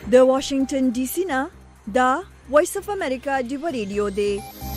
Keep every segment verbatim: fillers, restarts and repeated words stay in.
د واشنگټن ډي سي نه دا وایس اف امریکا دی ریډیو دی.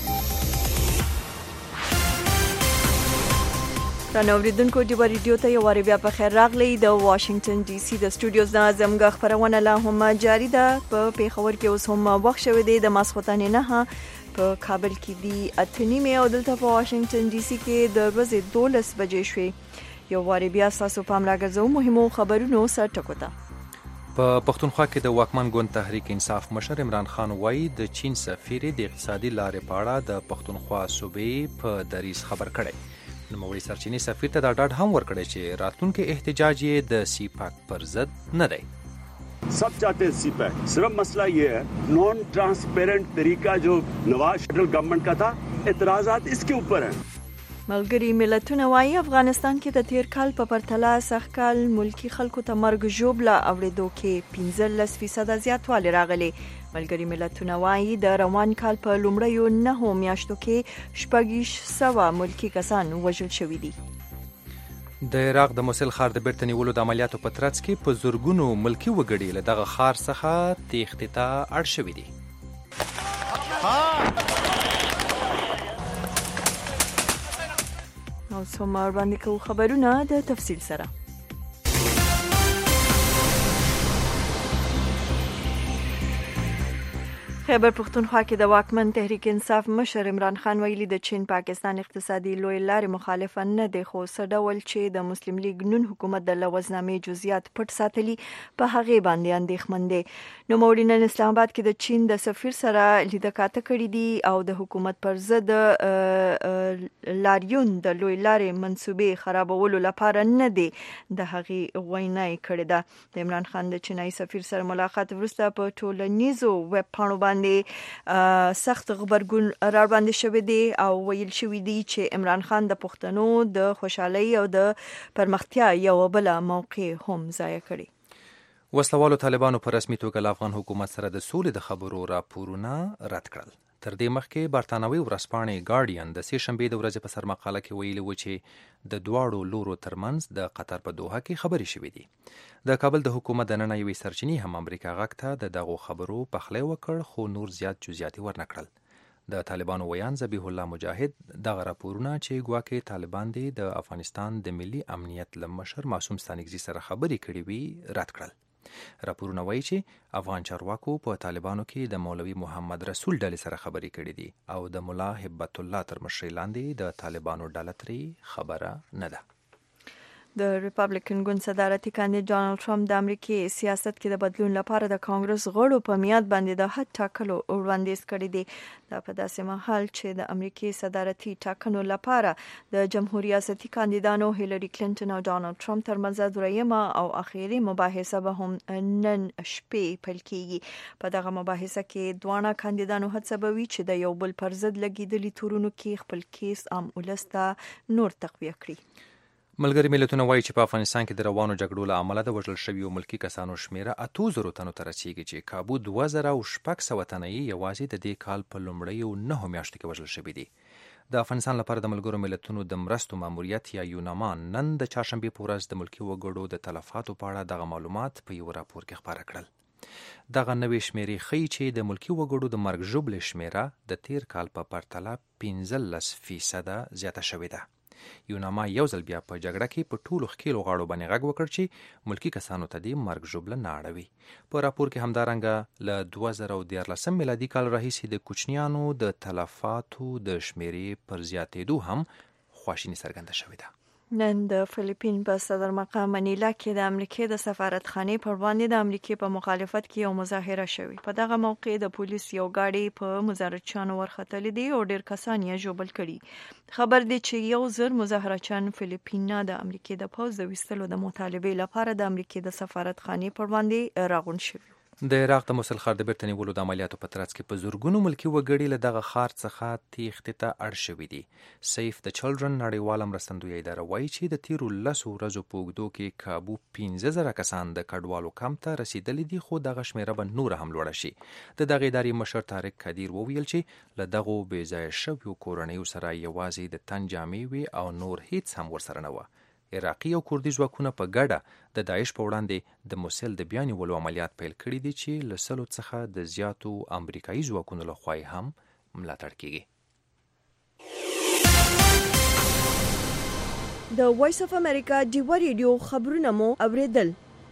رانوریدونکو دی ریډیو ته یو واری بیا په خیر راغلی. د واشنگټن ډي سي د سټوډیوز نه زموږ خبرونه لا هم جاری ده. په پیښور کې اوس هم وخت شوی دی د ماسخوتن نه په کابل کې دی اته نیمه او دلته په واشنگټن ډي سي کې د ورځې دولس بجې شوې. یو واری بیا تاسو پام راګرځو مهمو خبرونو سره ټکو ته. په پښتونخوا کې د واکمن ګوند تحریک انصاف مشر عمران خان وایي د چین سفیر د اقتصادي لارې په اړه د پښتونخوا صوبې په دریځ خبر کړی. نوموړي سرچینی سفیر ته دا ډاډ هم ورکړی چې راتلونکي احتجاج یې د سی پاک پر ضد نه دی. सब चाहते हैं सी पैक. सिर्फ मसला ये है नॉन ट्रांसपेरेंट तरीका जो नवाज फेडरल गवर्नमेंट का था, एतराजात इसके ऊपर हैं. ملګری ملتونه وايي افغانستان کې د تیر کال په پرتله سږکال ملکی خلکو ته مرګ ژوبله اوریدو کې پنځلس فیصد زیاتوالی راغلی. ملګری ملتونه وايي د روان کال په لومړیو نهو میاشتو کې شپږ سوه ملکی کسان وژل شوي دي. د عراق د موصل ښار د بیرته نیولو د عملیاتو په ترڅ کې په زرګونو ملکی وګړي له دغه ښار څخه تېښتې ته اړ شوي دي. او څومره باندې کوو خبرونه د تفصیل سره. خیبر پختونخوا کې د واکمن تحریک انصاف مشر عمران خان ویلي د چین پاکستان اقتصادي لوی لارې مخالفه نه دی، خو څه ډول چې د مسلم لیگ نون حکومت د لوزنامې جزئیات پټ ساتلي په هغې باندې اندېښمن دی. نوموړي نن اسلام آباد کې د چین د سفیر سره لیده کاته کړې دي او د حکومت پر ضد لاریون د لوی لارې منصوبې خرابولو لپاره نه دی د هغې وینا یې کړې ده. د عمران خان د چینایي سفیر سره ملاقات وروسته په ټولنیزو ویب پاڼو باندې سخت غبرګون را باندې شوی دی او ویل شوی دی چې عمران خان د پښتنو د خوشحالۍ او د پرمختیا یو بل موقع هم ضایع کړی. وسلوالو طالبانو په رسمي توګه له افغان حکومت سره د سولې د خبرو راپورونه رد کړل. تر دې مخکې برتانوي ورځپاڼې ګارډین د سې شنبې د ورځې په سرمقاله کې ویلي و چې د دواړو لورو ترمنځ د قطر په دوحه کې خبرې شوې دي. د کابل د حکومت دننه یوې سرچینې هم امریکا غږ ته د دغو خبرو پخلی وکړ، خو نور زیات جزئیات یې ورنه کړل. د طالبانو ویان ذبیح الله مجاهد دغه راپورونه چې ګواکې طالبان دي د افغانستان د ملي امنیت له مشر معصوم ستانکزي سره خبرې کړې وي رد کړل. راپورونه وایي چې افغان چارواکو په طالبانو کې د مولوي محمد رسول ډلې سره خبرې کړې دي او د ملا هبت الله تر مشرۍ لاندې د طالبانو ډله ترې خبره نه ده. د ریپابلیکن ګوند صدارتي کاندید ډانلډ ټرمپ د امریکای سیاست کې د بدلون لپاره د کانګرس غړو په میاد باندې د حد ټاکلو وړاندیز کړی دی. دا په داسې مهال چې د امریکای صدارتي ټاکنو لپاره د جمهور ریاستي کاندیدانو هیلری کلینټن او ډانلډ ټرمپ ترمنځ دریمه او اخیری مباحثه به هم نن شپې پیل کیږي. په دغه مباحثه کې دواړه کاندیدانو هڅه کوي چې د یو بل پر ضد لګیدلي تورونو کې خپل کیس عام ولس ته نور تقویه کړي. ملګری ملتونه وایي چې په افغانستان کې د روانو جګړو له امله د وژل شویو ملکي کسانو شمیره اتو زرو تنو ته رسیږي چې کابو دوه زره او شپږ سوه تنه یې یوازې د دې کال په لومړیو نهو میاشتو کې وژل شوي دي. د افغانستان لپاره د ملګرو ملتونو د مرستو ماموریت یا یوناما نن د چهارشنبې په ورځ د ملکي وګړو د تلفاتو په اړه دغه معلومات په یو راپور کې خپاره کړل. دغه نوې شمیرې ښیي چې د ملکي وګړو د مرګ ژوبلې شمیره د تیر کال په پرتله پنځلس فیصده زیاته شوې ده. یوناما یو ځل بیا په جګړه کې په ټولو ښکیلو غاړو باندې غږ وکړ چې ملکي کسانو ته دې مرګ ژوبله نه اړوي. په راپور کې همدارنګه له دوه زره او دیارلسم میلادي کال راهیسې د کوچنیانو د تلفاتو د شمیرې پر زیاتېدو هم خواشیني څرګنده شوې ده. نن د فلیپین په صدر مقام منیلا کې د امریکای د سفارتخانې پر وړاندې د امریکای په مخالفت کې یو مظاهره شوې. په دغه موقع د پولیس یو گاډي په مظاهرچیانو ورختلې دي او ډیر کسان یې ژوبل کړي. خبر دی چې یو زر مظاهرچیان فلیپین نه د امریکای د پوځ د ویستلو د مطالبې لپاره د امریکای د سفارتخانې پر وړاندې راغون شوي. د عراق د موصل ښار د بیرته نیولو د عملیاتو په ترڅ کې په زرګونو ملکي وګړي له دغه ښار څخه تېښتې ته اړ شوي دي. سیف د چلډرن نړیواله مرستندویه اداره وایي چې د تیرو لسو ورځو په اوږدو کې کابو پنځه زره کسان د کډوالو کمپ ته رسیدلي دي، خو دغه شمیره به نوره هم لوړه شي. د دغې ادارې مشر طارق کدیر وویل چې له دغو بې ځایه شویو کورنیو سره یوازې د تن جامې وې او نور هیڅ هم ورسره نه وه. عراقي او کردي ځواکونه په ګډه د داعش په وړاندې د موسل د بیا نیولو عملیات پیل کړي دي چې له سلو څخه د زیاتو امریکایي ځواکونو لخوا هم ملاتړ کیږي. د وایس اف امریکا ډیوا ریډیو خبرونه مو اوریدل.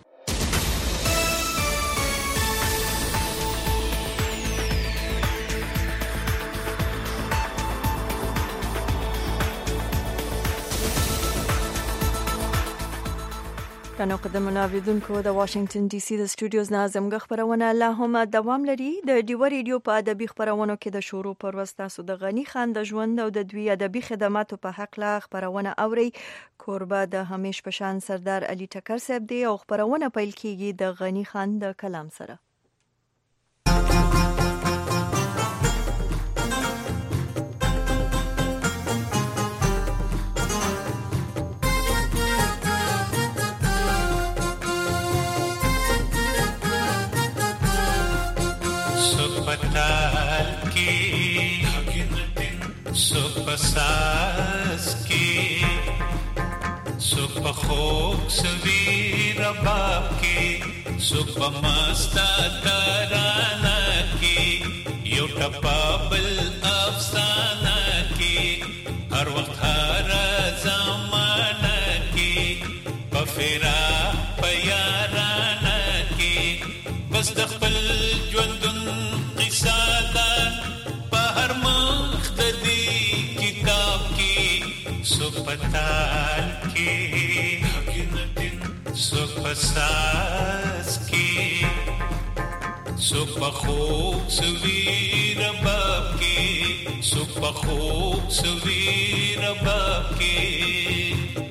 کنو قدمونه اوریدونکو د واشنگټن ډي سي د سټوډیوز نه زموږ خبرونه لا هم دوام لري. د ډیوا ریډیو په ادبي خبرونو کې د شروع پر وستا سو د غنی خان د ژوند او د دوی ادبي خدماتو په حق لا خبرونه اوري. کوربه د همیش پشان سردار علي ټکر صاحب دی او خبرونه پیل کیږي د غنی خان د کلام سره. ساز کی سپ خوب سوی رباب کی سپ مستا ترانا کی یو ٹپابل افسانہ کی ہر وقت ہر زمانہ کی بفیرا پیارانا کی بس دخل جوندن قصادا بہر مخددی سپتال کی سپساز کی سپخوب سوی رباب کی سپخوب سوی رباب کی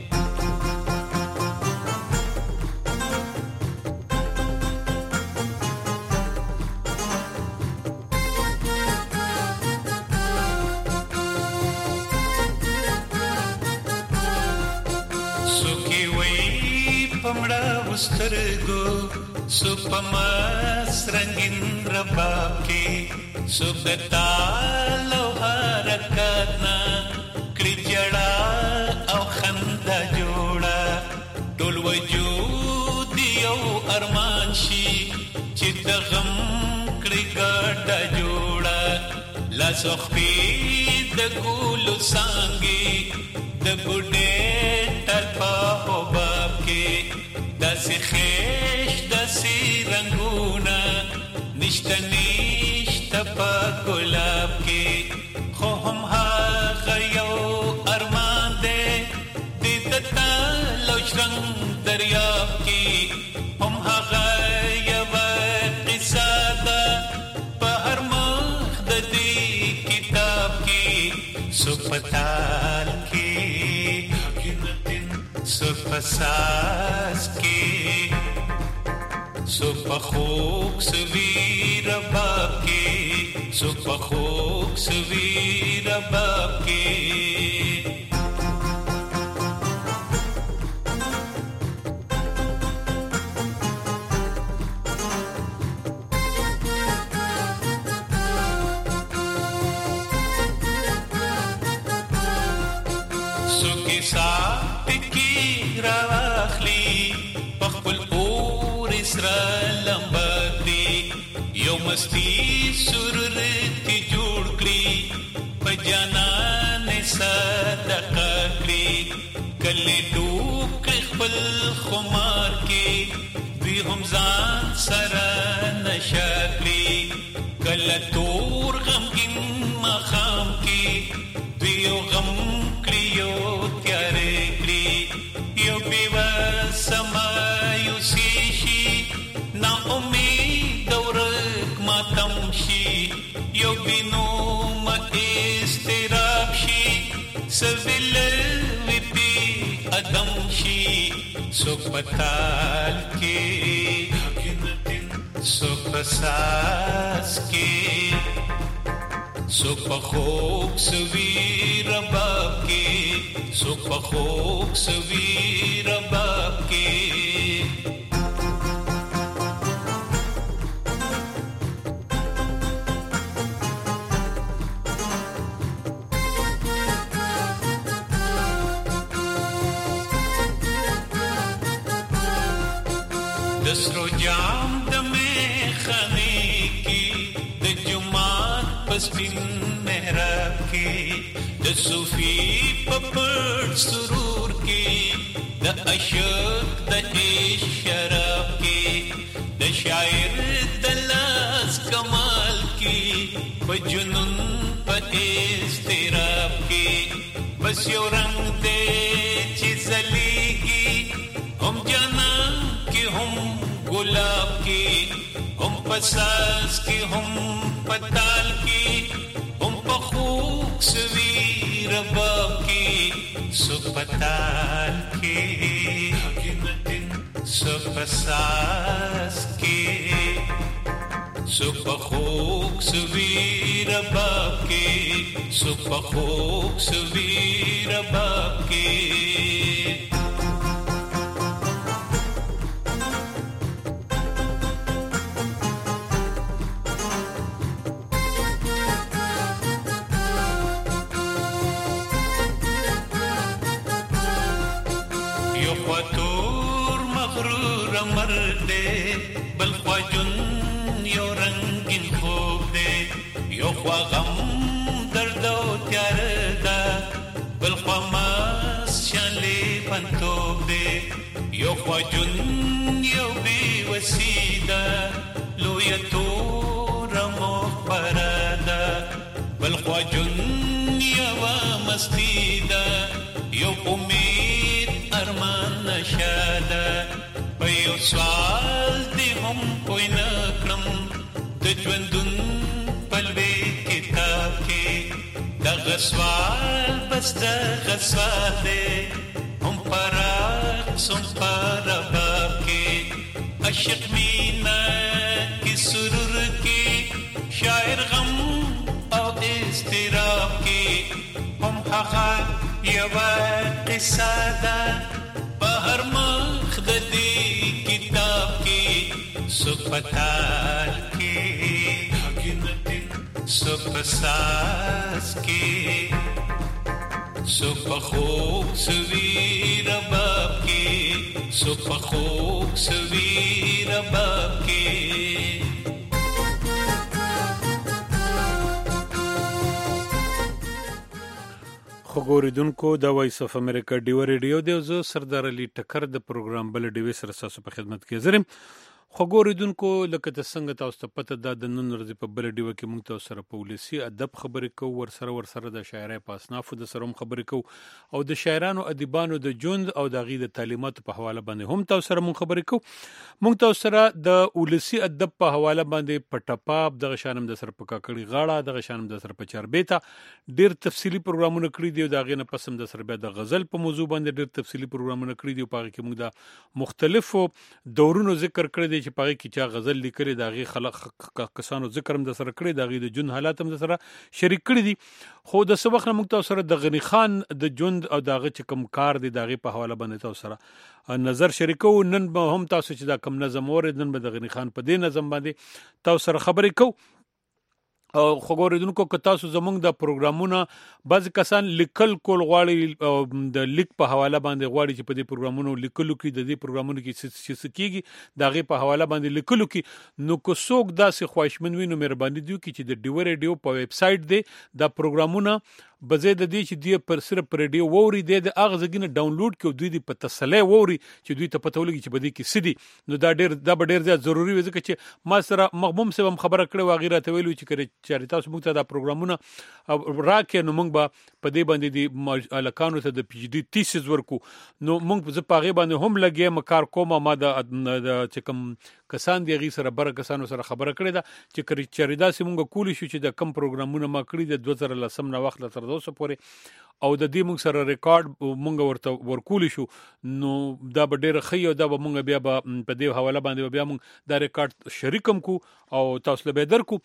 سترگو سپمس رنگین رباب کی سپتا لو حرکتنا کلی جڑا او خندا جوڑا ټول وجود یو ارمان شي چې د غم کلی ګډا جوړا لاس خپې د ګلو څنګه د بډې تر په باب کې داسې خیش داسې رنگونا نشته نشته په ګلاب کې خو هم هغه یو ارمان دی د تالو شرنګ دریاب کې هم هغه یوه قصه ده په هر مخ د دې کتاب کې سپتال کې سپساز کی سپخوک سوی رباب کی سپخوک سوی رباب کی سوکی سا راخلی پخپل اور اسرا لمبکلی یو مستی سرورتی جوڑ کلی پجانان صدقہ کلی کلی ڈوب کلی خپل خمار کی دوی هم ځان سره نشا کلی کله تور غمگین مخام کی دوی یو غم کلی یو تیارے یو بیوه سمایوسی شي نا امید ورک ماتم شي یو بینوم استراب شي سویل ویپی ادم شي سپتال کی سپساز کی سپخوک سوی رباب کی سپخوک سوی رباب کی دسرو جام د میخانه کی د جمعات پسپین محراب کی د صوفی پپړ سرور کی د عشق د شراب کی د شاعر د لاس کمال کی په جنون په استراب کی بس یو رنگ دے چې زلیږي هم جنان کې هم ګلاب کې هم پساس کې هم پتال کې هم په خوږ سوي رباب کې سو پتال کې حکمت سو پساس کې سو په خوږ سوي رباب کې سو په خوږ سوي رباب کې یو خاطر مغرور مرد بل خواجن یو رنگین خوب دے یو خوا غم درد و تیار دا بل خوا ماس شانلی پنتوب دے یو خوا جن یو بی وسیدہ لو یتو رمو پرادا بل خوا جن یو مستیدہ یو امید ارمان نشادا پیو سوال دی هم کوئی نکرم د ژوندون پلوي کتاب کې د غسوال بس د غسوال دی هم پراخ سم پرباب کې عشق مینا کی سرور کې شاعر غم او استراب کې هم هغه یو قصه ده بهر مخ د دې کتاب کې سو پتال کې سو پساس کې سو په خوږ سوي رباب کې سو په خوږ سوي رباب کې خبریدونکو د وایس اف امریکا ډیو ریډیو دی زه سردار علي ټکر د پروګرام بل ډیوي سره تاسو په خدمت کې زرم خبریدونکو لکه د څنګه تاسو ته پته ده د نن ورځې په بل ډیو کې موږ تاسو سره پولیسي ادب خبرې کوو ور سره ور سره د شاعرۍ په اصنافو د سره خبرې کوو او د شاعرانو ادیبانو د ژوند او د غي د تعلیماتو په حواله باندې هم تاسو سره موږ خبرې کوو موږ تاسو سره د ولسی ادب په حواله باندې پټپاب د شانم د سر په کاکړي غاړه د شانم د سر په چاربېتا ډیر تفصیلی پروګرامونه کړی دی دا غینه پسم د سر بیا د غزل په موضوع باندې ډیر تفصیلی پروګرامونه کړی دی په هغه کې موږ د مختلفو دورونو ذکر کړی دی چې په هغه کې چا غزل لیکلي دا غي خلق کسانو ذکر هم د سره کړی دا غي د جون حالات هم د سره شریک کړی دي خو د سبق نه موږ تاسو سره د غنی خان د ژوند او دغه چې کوم کار دی دغه په حواله باندې تاسو سره نظر شریکو نن به هم تاسو چې دا کوم نظم اورید نن به د غنی خان په دې نظم باندې تاسو سره خبرې کوو او خبریدونکو که تاسو زمونږ د پروګرامونه بعض کسان لیکل کول غواړي د لیک په حواله باندې غواړي چې په دې پروګرامونو لیکلو کې د دې پروګرامونو کې څه څه کیږي دا غي په حواله باندې لیکلو کې نو کو څوک داسې خواهشمن وي نو مهرباني دی چې د ډیو ریډیو په ویب سټ دی دا پروګرامونه بځې د دې چې دی پر صرف پر ریډیو ووري دی د اغه زګینه ډاونلوډ کړو دوی دی په تسلی ووري چې دوی ته پته ولګي چې بده کې سدي نو دا ډیر دا ډیر زیات ضروری وي ځکه چې ما سره مغموم سبم خبره کړې و غیره ته ویلو چې کړي چې تاسو موږ ته دا پروګرامونه راکې نو موږ به په دې باندې د الکانو ته د پی ایچ ډي تیسیس ورکو نو موږ زه په هغه باندې هم لګیم کار کوم ما د چې کوم کسان دی غي سره بر کسانو سره خبره کړې ده چې کړي چې دا سیمونګه کولی شو چې د کم پروګرامونه ما کړی د دوه زره لسم نه وخت تر اوسه پورې او د دې موږ سره ریکارډ موږ ورته ورکولی شو نو دا به ډېر ښه او دا به موږ بیا په دې حواله باندې بیا موږ دا ریکارډ شریکم کو او تاسو له به درکو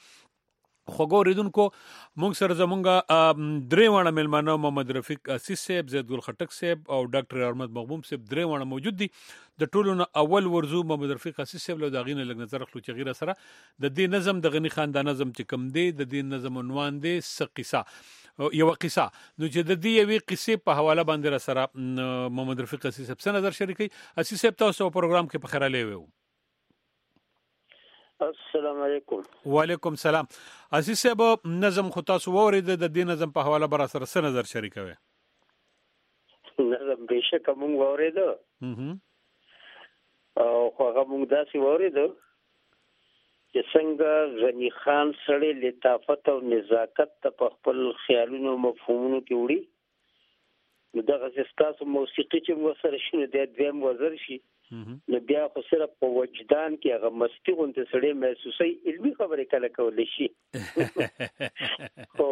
خوګو ریدونکو موږ سره زمونږه درې وانه ملمانه محمد رفیق اسیس صاحب زید ګل خټک صاحب او ډاکټر احمد مغموم صاحب درې وانه موجود دي د ټولو نه اول ورزو محمد رفیق اسیس صاحب له داغینه لګ نظر خلو چې غیره سره د دې نظم د غنی خاندان نظم چې کم دی د دې نظم عنوان دی سقیسا یو قصه نو چې د دې یوې قصې په حواله باندې را سره محمد رفیق اسیس صاحب سره نظر شریکي اسیس صاحب تاسو په پروګرام کې په خیراله وو السلام علیکم. وعلیکم سلام. عزیز صاحب نظم خو تاسو وورید د دې نظم په حواله بر سره څه نظر شریکوي؟ نظم بهشکه مونږ وورید او هغه مونږ داسې وورید چې څنګه غنی خان سره لطافت او نزاکت په خپل خیالونو مفهومونو کې وړي، نو دغه ستاسو موسیقي چې مو سره شنو د دویم وزر شي نو بیا خو سره په وجدان کې هغه مستی غونډه سره محسوسي علمي خبرې کله کولې شي. او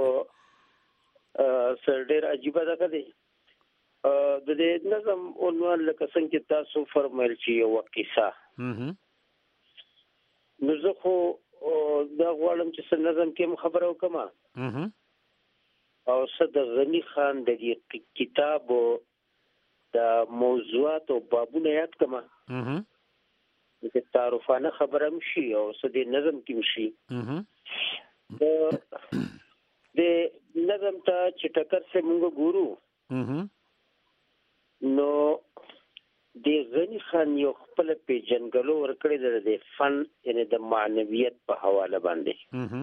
سر ډېر عجیب ده کده د دې نظم عنوان لکه څنګه تاسو فرمایل چې یو قصه نو زه خو دا غواړم چې څه نظم کې خبره وکم او څه د غنی خان د دې کتاب د موضوعات او بابونه یاد کما د تعارفانه خبره مشي او څه د نظم کې مشي. د نظم ته چې ټکر سه موږ ګورو نو د غنی خان یو خپل پیژنګلو ورکړی د فن یعنی د معنویت په حواله باندې.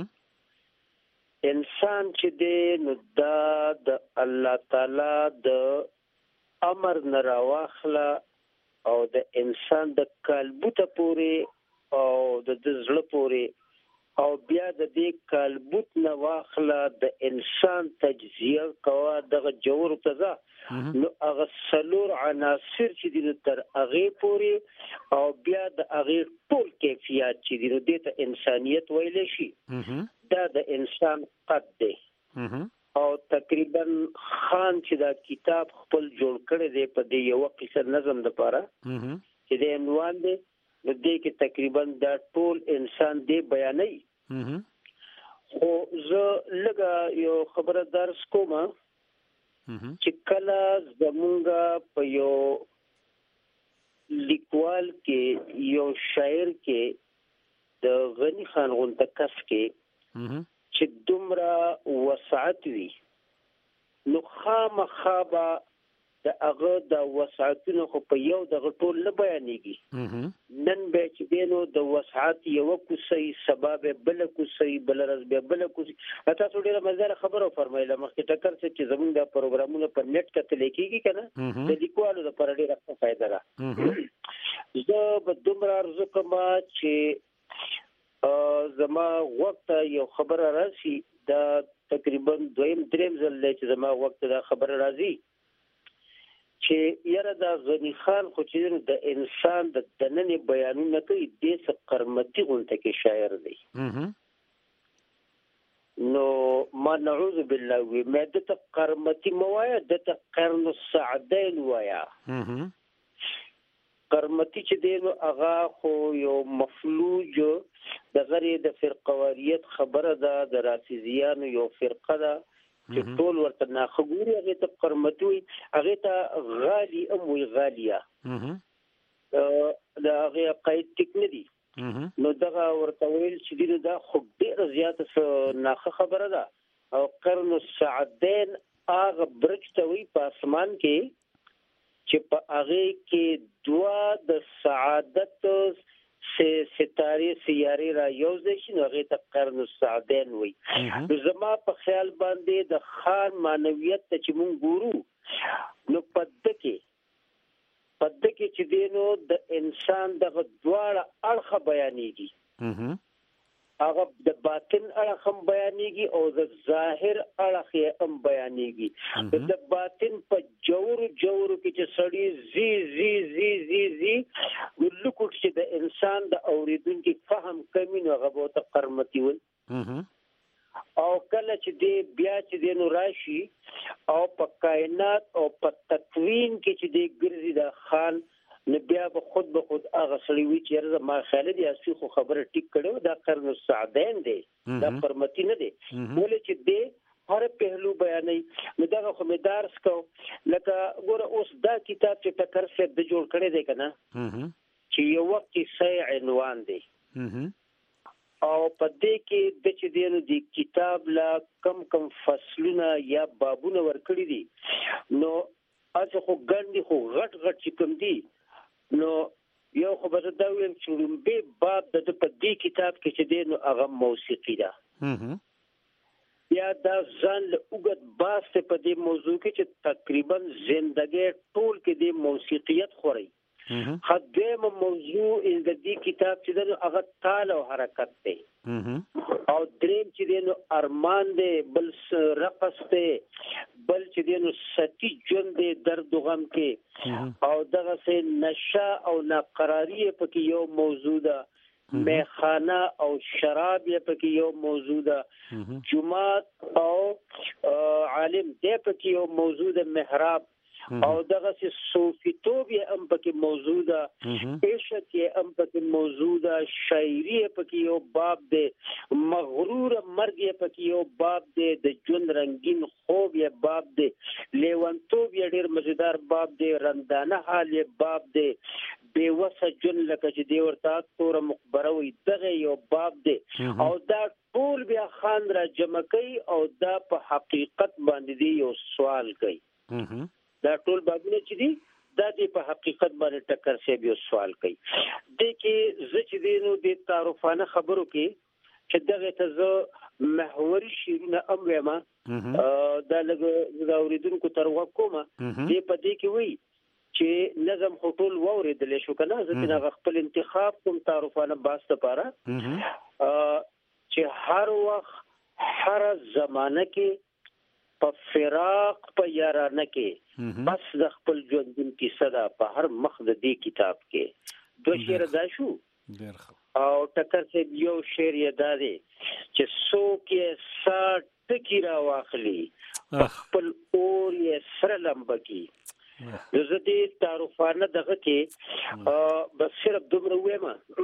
انسان چې دی نو دا د الله تعالی د امر نه راواخله او د انسان د قلبوته پورې او د زړه پورې او بیا د دې قلبوت نه واخله د انسان تجزیه کوا دغه جوړ تزه نو هغه سلور عناصر چې دي تر هغه پورې او بیا د هغه ټول کیفیت چې دي نو د انسانيت ویل شي دا د انسان قد دی. او تقریبا خان چې دا کتاب خپل جوړ کړی دی په دې یو قصه نظم د پاره چې د عنوان دی نو دې کې تقریبا دا ټول انسان دی بیانوي. خو زه لږه یو خبره درس کوم چې کله زمونږه په یو لیکوال کې یو شاعر کې د غنی خان غونډه کس کې چې دومره وسعت وي نو خامخابه د هغه د وسعتونو خو په یو دغه ټول نه بیانېږي. نن به چې دینو د وسعت یو کوسي سبب بل کوسي بل رز به بل کوسي تاسو ډیره مزه خبرو فرمایله مخکې ټکر چې زمونږ د پروګرامونو په نت کتل کېږي کنه د لیکوالو د پر ډیره فائدہ ده. زه به دومره ارزو کوم چې زما وخت یو خبره راشي دا تقریبا دویم دریم ځل چې زما وخت دا خبره راځي چې یاره دا غنی خان خو چې د انسان د دننه بیانونه کوي د څه قرمتي غونټه کې شاعر دی. نو ما نعوذ بالله وی ماده ته قرمتي موایا د ته قرن السعدین وایا. قرمتي چې دی نو هغه خو یو مفلوج د غری د فرقواریت خبره ده د رافضیانو یو فرقه ده چې ټول ورته ناخګوري هغه ته قرمتوي هغه ته غالي ام وی غاليه دا هغه قید ټیک نه دي نو دغه ورته ویل چې دا خو ډیره زیاته ناخه خبره ده. او قرن السعدین هغه برجتوي په اسمان کې چې په هغه کې دوا د سعادت ستاره سیارې را یوځي شي نو هغه ته قرن السعدین وي. زما په خیال باندې د خان معنویت ته چې مونږ ګورو نو پدکه پدکه چې دینو د انسان دغه دواړه اړخ بیانېږي هغه د باطن اړخ هم بیانېږي او د ظاهر اړخ هم بیانېږي. د باطن په جوړ جوړ کې چې سړی زی زی زی زی زی ولکوټ چې د انسان د اوریدونکو فهم کمی نو هغه به قرمتي ول او کله چې دی بیا چې دینو راشي او په کائنات او په تکوین کې چې دی ګرځي د خان نو بیا به خود به خود هغه سړی وی چې رضا ما خالد یاسي خو خبره ټیک کړو دا قرن السعدین دی دا قرمتي نه دی ولې چې دی هر پهلو بیانې نو دا خو مې درس کو لکه ګوره اوس دا کتاب چې ټکر څخه د جوړ کړی دی کنه چې یو وخت صحیح عنوان دی او په دې کې د چې دینو دی کتاب لا کم کم فصلونه یا بابونه ورکړي دي نو اځه خو ګندې خو غټ غټ چې کوم دي نو یو خو به زدا ویم چې به باب د په دې کتاب کې چې دینو هغه موسیقي ده یا دا ځان له وګت باسته په دې موضوع کې چې تقریبا ژوندګي ټول کې د موسیقیت خوري خدیم موضوع ان د دې کتاب چې د هغه تال او حرکت دی او دریم چې د ارمان دی بل رقص دی بل چې د ستی ژوند دی درد غم کې او دغه سه نشه او ناقراری په کې یو موضوع ده میخانه او شراب یې پکې یو موضوع ده جمعات او عالم دې پکې یو موضوع ده محراب او دغه سي صوفیتوب یې هم پکې موضوع ده عشق یې هم پکې موضوع ده شاعري یې پکې یو باب ده مغرور مرګ یې پکې یو باب ده د ژوند رنگین خوب یې باب ده لیوانتوب یې ډېر مزیدار باب ده رندانه حال یې باب ده بے وسه جن لکه چې دی ورته تور مقبره وي دغه یو باب دی او دا ټول بیا خان را جمع کوي او دا په حقیقت باندې دی یو سوال کوي دا ټول بابونه چې دي دا دی په حقیقت باندې ټکر شي یو سوال کوي د کې زه چې دینو د تعارفانه خبرو کې چې دغه ته زه محوري شیرونه ام وایم دا لږ دا اوریدونکو تر وکومه دی په دې کې وي چې نظم خطول ووریدل شو کنه زه تنه خپل انتخاب کوم تعارفانه باسته پاره چې هر وخت هر زمانه کې په فراق په یارانه کې بس د خپل ژوندون کې صدا په هر مخ د دې کتاب کې دو شعر دا شو او ټکر سے یو شعر یې دا دی چې سو کې سات ټکی را واخلي خپل اور یې سره لمبکی د زدي تعارفانه دغه کې بس صرف دومره وایم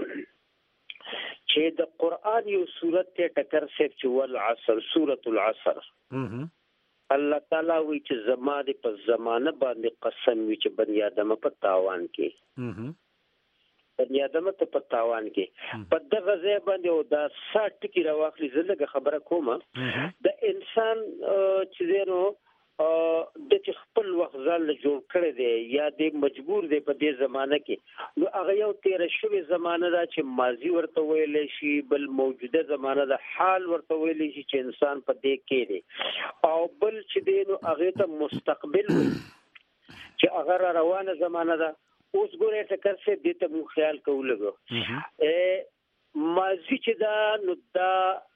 چې د قران یو سورته ته ټکر سي چې ول عصر سورۃ العصر الله تعالی وی چې زماده په زمانه باندې قسم وی چې بنی آدم په تاوان کې بنی آدم ته په تاوان کې په دغه ځای باندې او دا سات ټکی راوخلی زلګه خبره کومه د انسان چې زینو د خپل وخت ځل جوړ کړی دی یا د مجبور دی په دې زمانه کې نو هغه یو تیر شوی زمانه دا چې ماضی ورته ویل شي بل موجوده زمانه د حال ورته ویل شي چې انسان په دې کې دی او بل چې دی نو هغه ته مستقبل وي چې هغه روانه زمانه ده اوس ګوره ټکر څه دې ته مو خیال کوو ا ماضی چې دا نو دا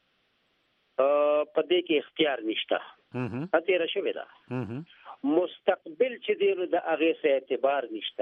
په دې کې اختیار نشته اته را شوی دا مستقبل چې دی نو د هغه څه اعتبار نشته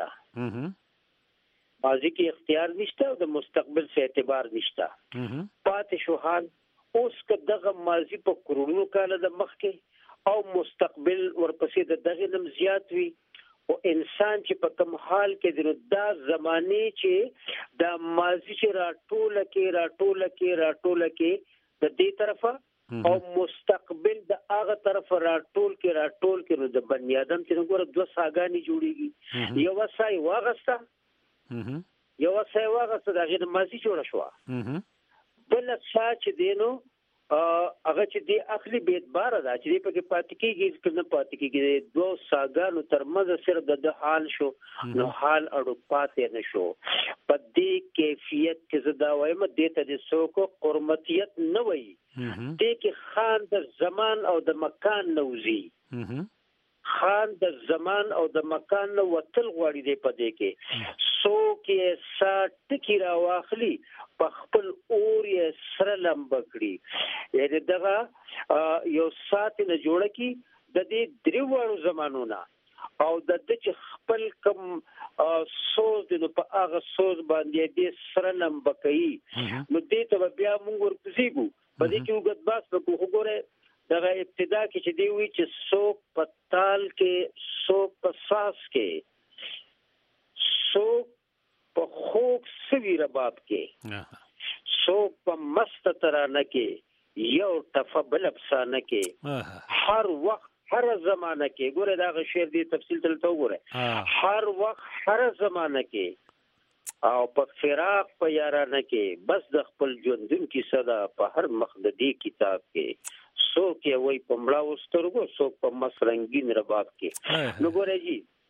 ماضی کې اختیار نشته او د مستقبل څه اعتبار نشته پاتې شو حال اوس کداغه ماضی په کرونو کاله د مخ کې او مستقبل ورپسې د دغه نم زیات وي او انسان چې په کوم حال کې دی دا زمانه چې د ماضی چې راټوله کې راټوله کې راټوله کې د دې طرفه او مستقبل د هغه طرف راټول کې راټول کې نو د بنی آدم چې وګوره دوه ساګانی جوړیږي یو وسای واغسته یو وسای واغسته د غیر ماضی جوړ شو بل څه چې دینو هغه چې دی اخلي به اعتبار ده چې په کې پاتې کېږي چې نه پاتې کېږي دوه ساګانو ترمنځ صرف د حال شو نو حال اړو پاتې نشو په دې کیفیت کې زدا وایم دې ته د سوکو قرمتیت نه وای دې کې خان د زمان او د مکان نوزي خان د زمان او د مکان نو وتل غواړي دی په دې کې سو کې سات کی را واخلي په خپل اور یې سره لمبکړي یعنی دغه یو سات نه جوړه کی د دې دریوړو زمانونو او د دې خپل کم سوز د په هغه سوز باندې دې سره لمبکړي نو دې ته بیا موږ ورپسېګو په دې کې وګت باس په وګوره دغه ابتدا کې چې دی وی چې سوک پتال کې سوک پساس کې سوک په خوک سوي رباب کې سوک په مست ترانه کې یو تفبل افسانه کې هر وخت هر زمانه کې ګوره دا شعر دی تفصیل تلته وګوره هر وخت هر زمانه کې او په فراق په یارانه کې بس د خپل ژوندون کې صدا په هر مخ د دې کتاب کې سوک یې وای په مړاو سترګو سوک په مسرنګین رباب کې نو ګورې جی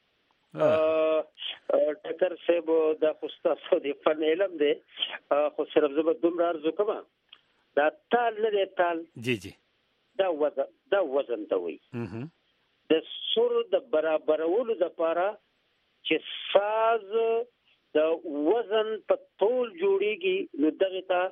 ټکر صاحب دا خصوصا د فن علم دی خو صرف زما دومره ارزو کوم دا تال نه دی تال جی جی دا وزن دا وزن ته وي د سر د برابرولو لپاره چې ساز د وزن په طول جوړیږي نو دغه ته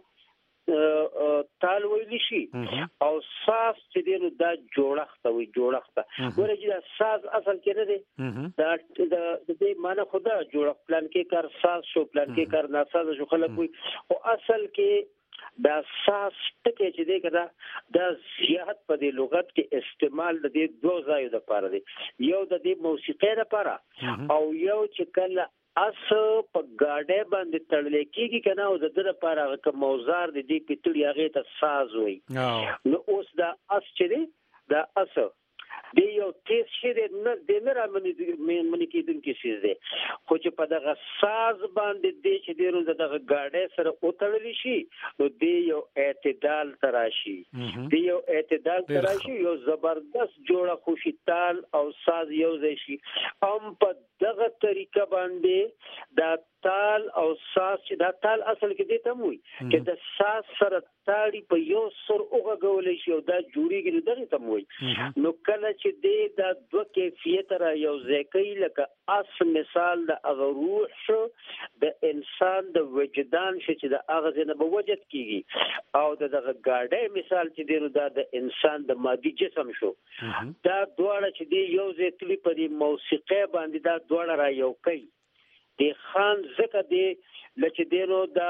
تال ویل شي او ساز چې دی نو دا جوړښت وي جوړښت ورته چې دا ساز اصل کې نه دی دا د دې معنی خدا جوړښت پلان کې کار ساز شو پلان کې کار ناساز شو خلک وي او اصل کې دا ساز ټکی چې دی کړه دا زیات په دې لغت کې استعمال د دې دوه ځایو لپاره دی یو د دې موسیقي لپاره او یو چې کله اس په گاډه باندې تړل کېږي کنه او د دې لپاره کوم موزار د دې پټړی هغه ته ساز وي نو اوس دا اس چې دا اس دی یو تیز شي نه د نه را منې منې کېدون کې شي دی خو چې په دغه ساز باندې دی چې دی نو دغه گاډه سره اوتړل شي نو دی یو اعتدال تراشي دی یو اعتدال تراشي یو زبردست جوړه خوشی تال او ساز یو ځای شي ام په دغه طریقه باندې دا تال او ساز چې دا تال اصل کې دی ته وي چې د ساز سره تاړي په یو سر اوغه غولې شي او دا جوړیږي دغه ته وي نو کله چې دی دا دوه کیفیت را یو ځکه لکه اس مثال د هغه روح شو د انسان د وجدان شي چې د هغه نه به وجد کیږي او دغه گاډه مثال چې دی نو دا د انسان د مادي جسم شو دا دواړه چې دی یو ځای تلی په دې موسیقي باندې دا دواړه را یو کوي د خان زکه دی لکه دینو دا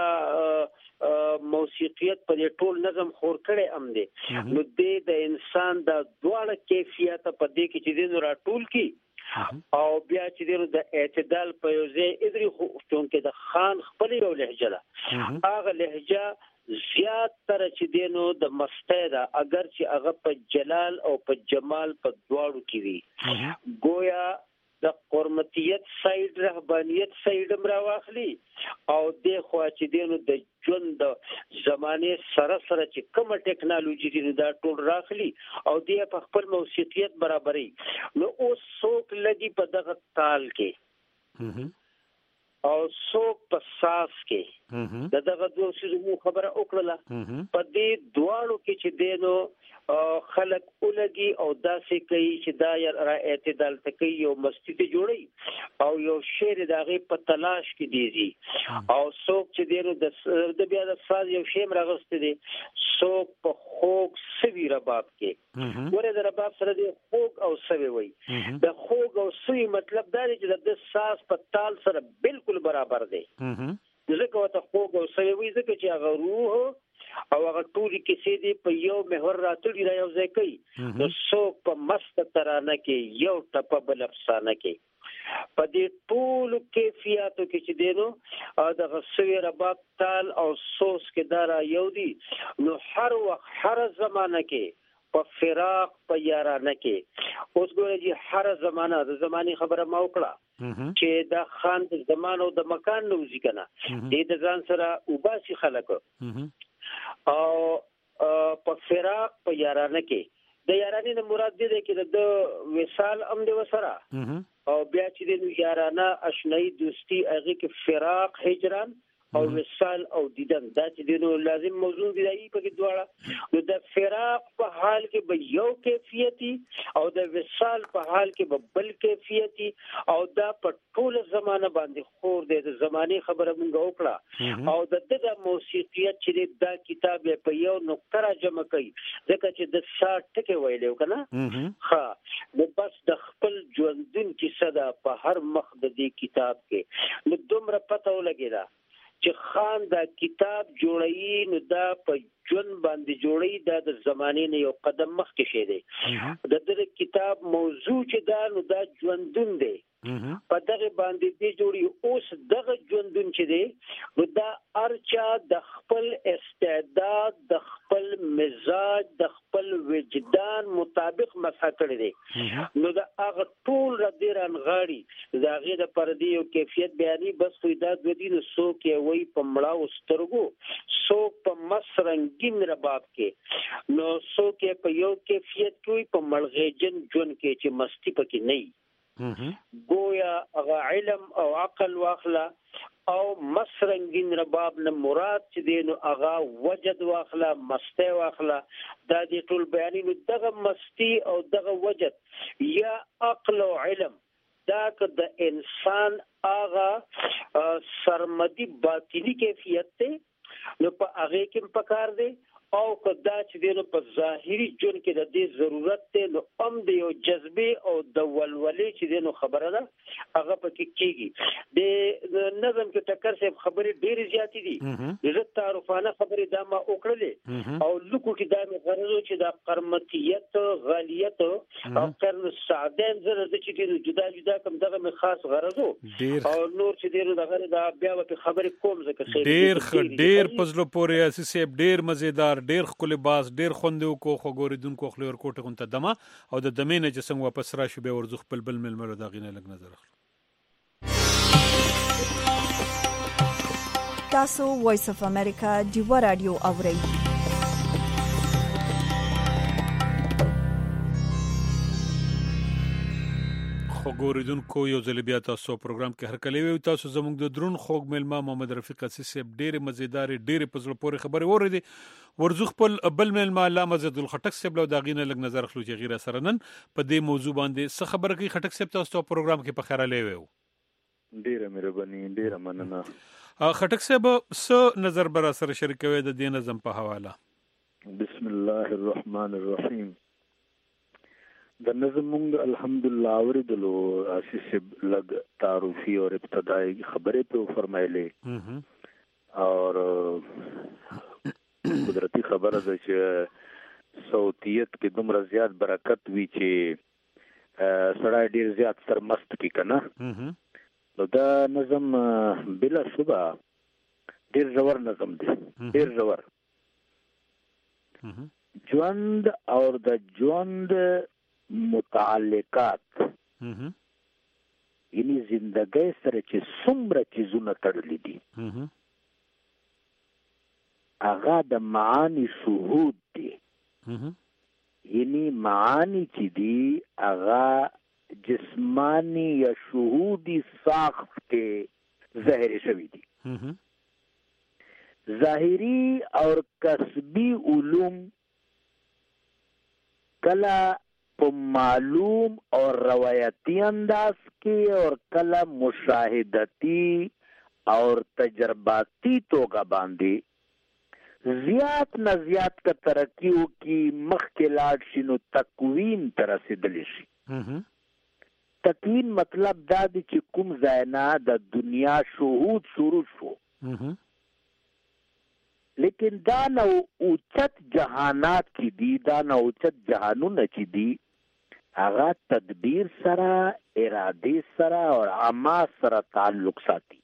موسیقیت په ټول نظم خور کړي ام دی نو د انسان دا دواړه کیفیت په دې کې چې دینو را ټول کی او بیا چې دینو د اعتدال په یو ځای ادري خو چې د خان خپل یو لهجه ده هغه لهجه زیات تر چې دینو د مستیدا اگر چې هغه په جلال او په جمال په دواړو کې وي گویا د قرمتیت ساید رهبانیت ساید مرا واخلي او د خو چې دینو د ژوند د زمانه سره سره چې کومه ټکنالوژي دي دا ټول راخلي او د په خپل موسیقیت برابرې نو اوس څوک لګي په دغه تال کې او څوک په ساز کې د دغه دوه شروع خبره وکړه په دې دواړو کې چې دینو خلق ولګي او داسې کوي چې دا را اعتدال تکي یو مسجد جوړي او یو شعر دغه په تلاش کې دیږي او څوک چې دینو د بیا د ساز یو شعر راغست دي څوک په خوږ سوي رباب کې ورته د رباب سره دی خوږ او سوي وي د خوږ او سوي مطلب دا دی چې د ساز په تال سره بالکل برابر دی ځکه وته خوږ او سوي وي ځکه چې هغه روح او هغه ټولي کیسې دی په یو محور راتلي را یو ځای کوي نو څوک په مست ترانه کې یو ټپه بل افسانه کې په دې ټول کیفیتو کې چې دینو د غسوی رباب تال او سوس کې دارا یو دی نو هر وخت هر زمانه کې په فراق په یارانه کې اوس ګورئ چې هر زمانه د زماني خبره ما وکړه چې دا خان د زمانو د مکان نو ځي کنه دې د ځان سره وباسي خلک او په فراق په یارانه کې د یارانې نه مراد دې کې د وصال ام د وسره او بیا چې د یارانه آشنایی دوستی هغه کې فراق هجران او وصال او دیدن دا چې د لازم موضوع دی په کې دواړه نو د فراق په حال کې به یو کیفیتي او د وصال په حال کې به بل کیفیتي او دا په ټول زمانه باندې خور دی د زماني خبره مونږ وکړه او د دغه موسیقیت چې دا کتاب په یو نقطه را جمع کوي ځکه چې د سات ټکي ویلو کنه ها نو بس د خپل ژوندون کیسه ده په هر مخ د دې کتاب کې نو دومره پته ولګیدا چې خان دا کتاب جوړی نو دا په جون باندې جوړی دا د زمانې نه یو قدم مخکې شه دی د دې کتاب موضوع چې دا نو دا ژوندون دی په دغه باندې دی جوړی اوس دغه ژوندون چې دی نو دا ارچا د خپل استعداد د خپل مزاج د خپل وجدان مطابق مسح کړی دی نو دا هغه ټول را دیران غاړي دا غي د پردي او کیفیت بیانې بس خو دا د دې نو سو کې وای په مړاو سترګو سو په مسرنګین رباب کې نو سو کې په یو کیفیت کې په ملغېجن جون کې چې مستی پکې نه گویا هغه علم او عقل واخله او مسرنګین رباب نه مراد چې دینو هغه وجد واخله مستی واخله دا دې ټول بیانینو دغه مستی او دغه وجد یا عقل او علم دا که د انسان هغه سرمدی باطنی کیفیت ته نو په هغه کې پکار دی او کدا چې دینو په ظاهري جون کې د دې ضرورت ته نو ام دی او جذبه او د ولولې چې دینو خبره ده هغه پکې کیږي د نظم کې ټکر صاحب خبرې ډېرې زیاتې دي د تعارفانه خبرې دا ما وکړلې او لکو کې دا مې غرضو چې دا قرمتیت غالیت او قرن سعدین زره چې دینو جدا جدا کوم دغه مې خاص غرضو او نور چې دینو دغه دا بیا په خبرې کوم ځکه ډېر ډېر پزلو پورې اساسي ډېر مزیدار ډیر خپل باز ډیر خوندو کو خو ګوریدونکو خپل ور کوټه غونته دمه او د دمه نه چې څنګه واپس راشي به ورزخ خپل بل ملمرو دا غینه لګ نظر اخلو تاسو وایس اف امریکا دیو رادیو اورئ خو ګوریدونکو یو ځل بیا تاسو پروګرام کې هر کله وي تاسو زموږ د درون خوګ ملما محمد رفیق اساسی ډېر مزیدار ډېر پزړه پورې خبرې وریدي ورزخ خپل بل ملما علامه زید الخټک صاحب له داغینه لګ نظر خلو چې غیره سره نن په دې موضوع باندې څه خبره کوي خټک صاحب تاسو پروګرام کې په خیره لوي ډېر مهرباني ډېر مننه خټک صاحب څه نظر بر سره شریکوي د دې نظم په حواله بسم الله الرحمن الرحیم د نظم مونږ الحمدلله اوریدلو اساس لګ تعارفي او ابتدائي خبرې په فرمایلې اور قدرتی خبره ده چې صوتیت کې دومره زیات برکت وی چې سړی ډیر زیات سرمست کی کنه نو دا نظم بلا شبه ډیر زور نظم دی ډیر زور ژوند او د ژوند متعلقات یعنی زندګۍ سره چې څومره چیزونه تړلي دي هغه د معانی شهود دي یعنی معانی چې دي هغه جسمانی یا شهودی ساخت کې ظاهر شوي دي ظاهری اور کسبی علوم کلا په معلوم اور روایتی انداز کې اور کلا مشاهدتی اور تجرباتی توګه باندې زیات نه زیات کا ترقیو کی مخکې لاړ شي نو تکوین تر رسیدلی شي تکوین مطلب دا دی چې کوم ځای نه د دنیا شهود شروع شو لیکن دا نو اوچت جهانات کی دی دا نو اوچت جهانونه کی دی هغه تدبیر سره اراده سره اور عما سره تعلق ساتي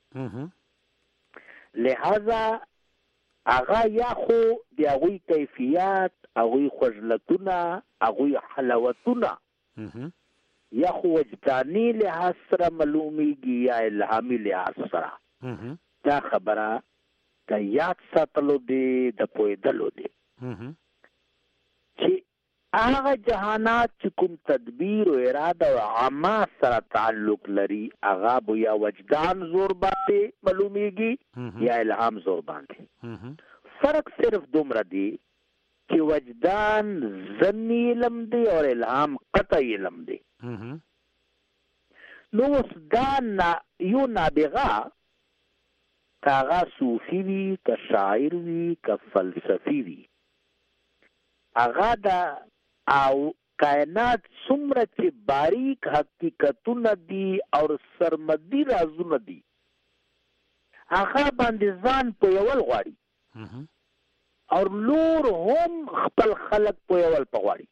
لہذا هغه یا خو دی هغوی کیفیات هغوی خجلتونه هغوی حلاوتونه یا خو وجدانی لحاظ سره معلومیږي یا الهامي لحاظ سره دا خبره د یاد ساتلو دی د پوهېدلو دی چې هغه جهانات چې کوم تدبیر او اراده او عما سره تعلق لري هغه به یا وجدان زور باندې معلومیږي یا الهام زور باندې فرق صرف دومره دی چې وجدان ظنی علم دی او الهام قطعی علم دی نو دا یو نابغه کاغا صوفی وی که شاعر وی که فلسفی وی هغه دا او کائنات څومره چې باریک حقیقتونه دي او سرمدي رازونه دي هغه باندې ځان پوهول غواړي او نور هم خپل خلق پوهول غواړي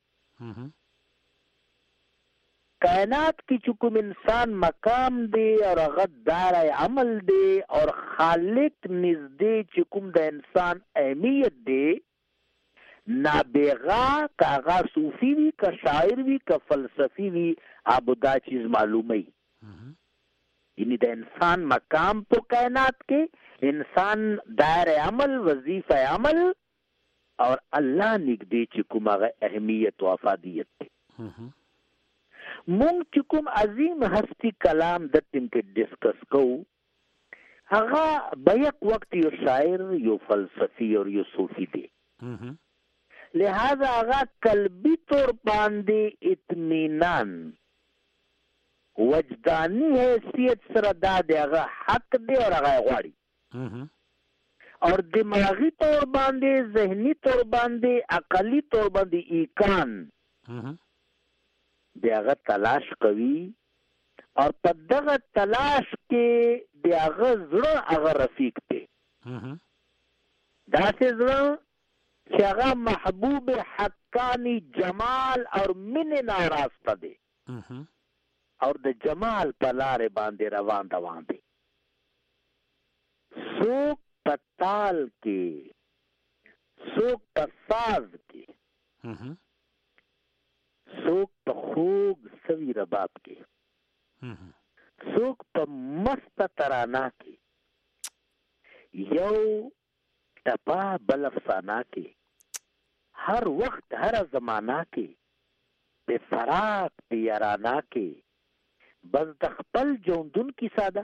کائنات کی چکم انسان مقام دے اور غدار عمل دے اور خالق نزدے چکم دا انسان اہمیت دے نابغا کا آغا صوفی وی کا شاعر وی کا فلسفی وی آبو دا چیز معلوم ہے یعنی دا انسان مقام پو کائنات کے انسان دائر عمل وظیفہ عمل اور اللہ نگدے چکم آغا اہمیت و افادیت دے مونږ چې کوم عظیم هستی کلام د ټیم کې ډسکس کوو هغه بیک وقت یو شاعر یو فلسفی اور یو صوفی دی لہذا هغه قلبی طور باندې اطمینان وجدانی حیثیت سره دا دی هغه حق دی اور هغه غواړي اور دماغی طور باندې ذہنی طور باندې عقلی طور باندې ایکان دی هغه تلاش کوي اور په دغه تلاش کې دی هغه زړه هغه رفیق دی داسې زړه چې هغه محبوب حقانی جمال اور من ناراسته دی اور د جمال په لارې باندې روان روان دی څوک په تال کې څوک په ساز کې څوک په خوږ سوي رباب کې څوک په مست ترانه کې یو ټپا بل افسانه کې هر وخت هر زمانہ کې په فراق په یارانه کې بس د خپل ژوندون کی ساده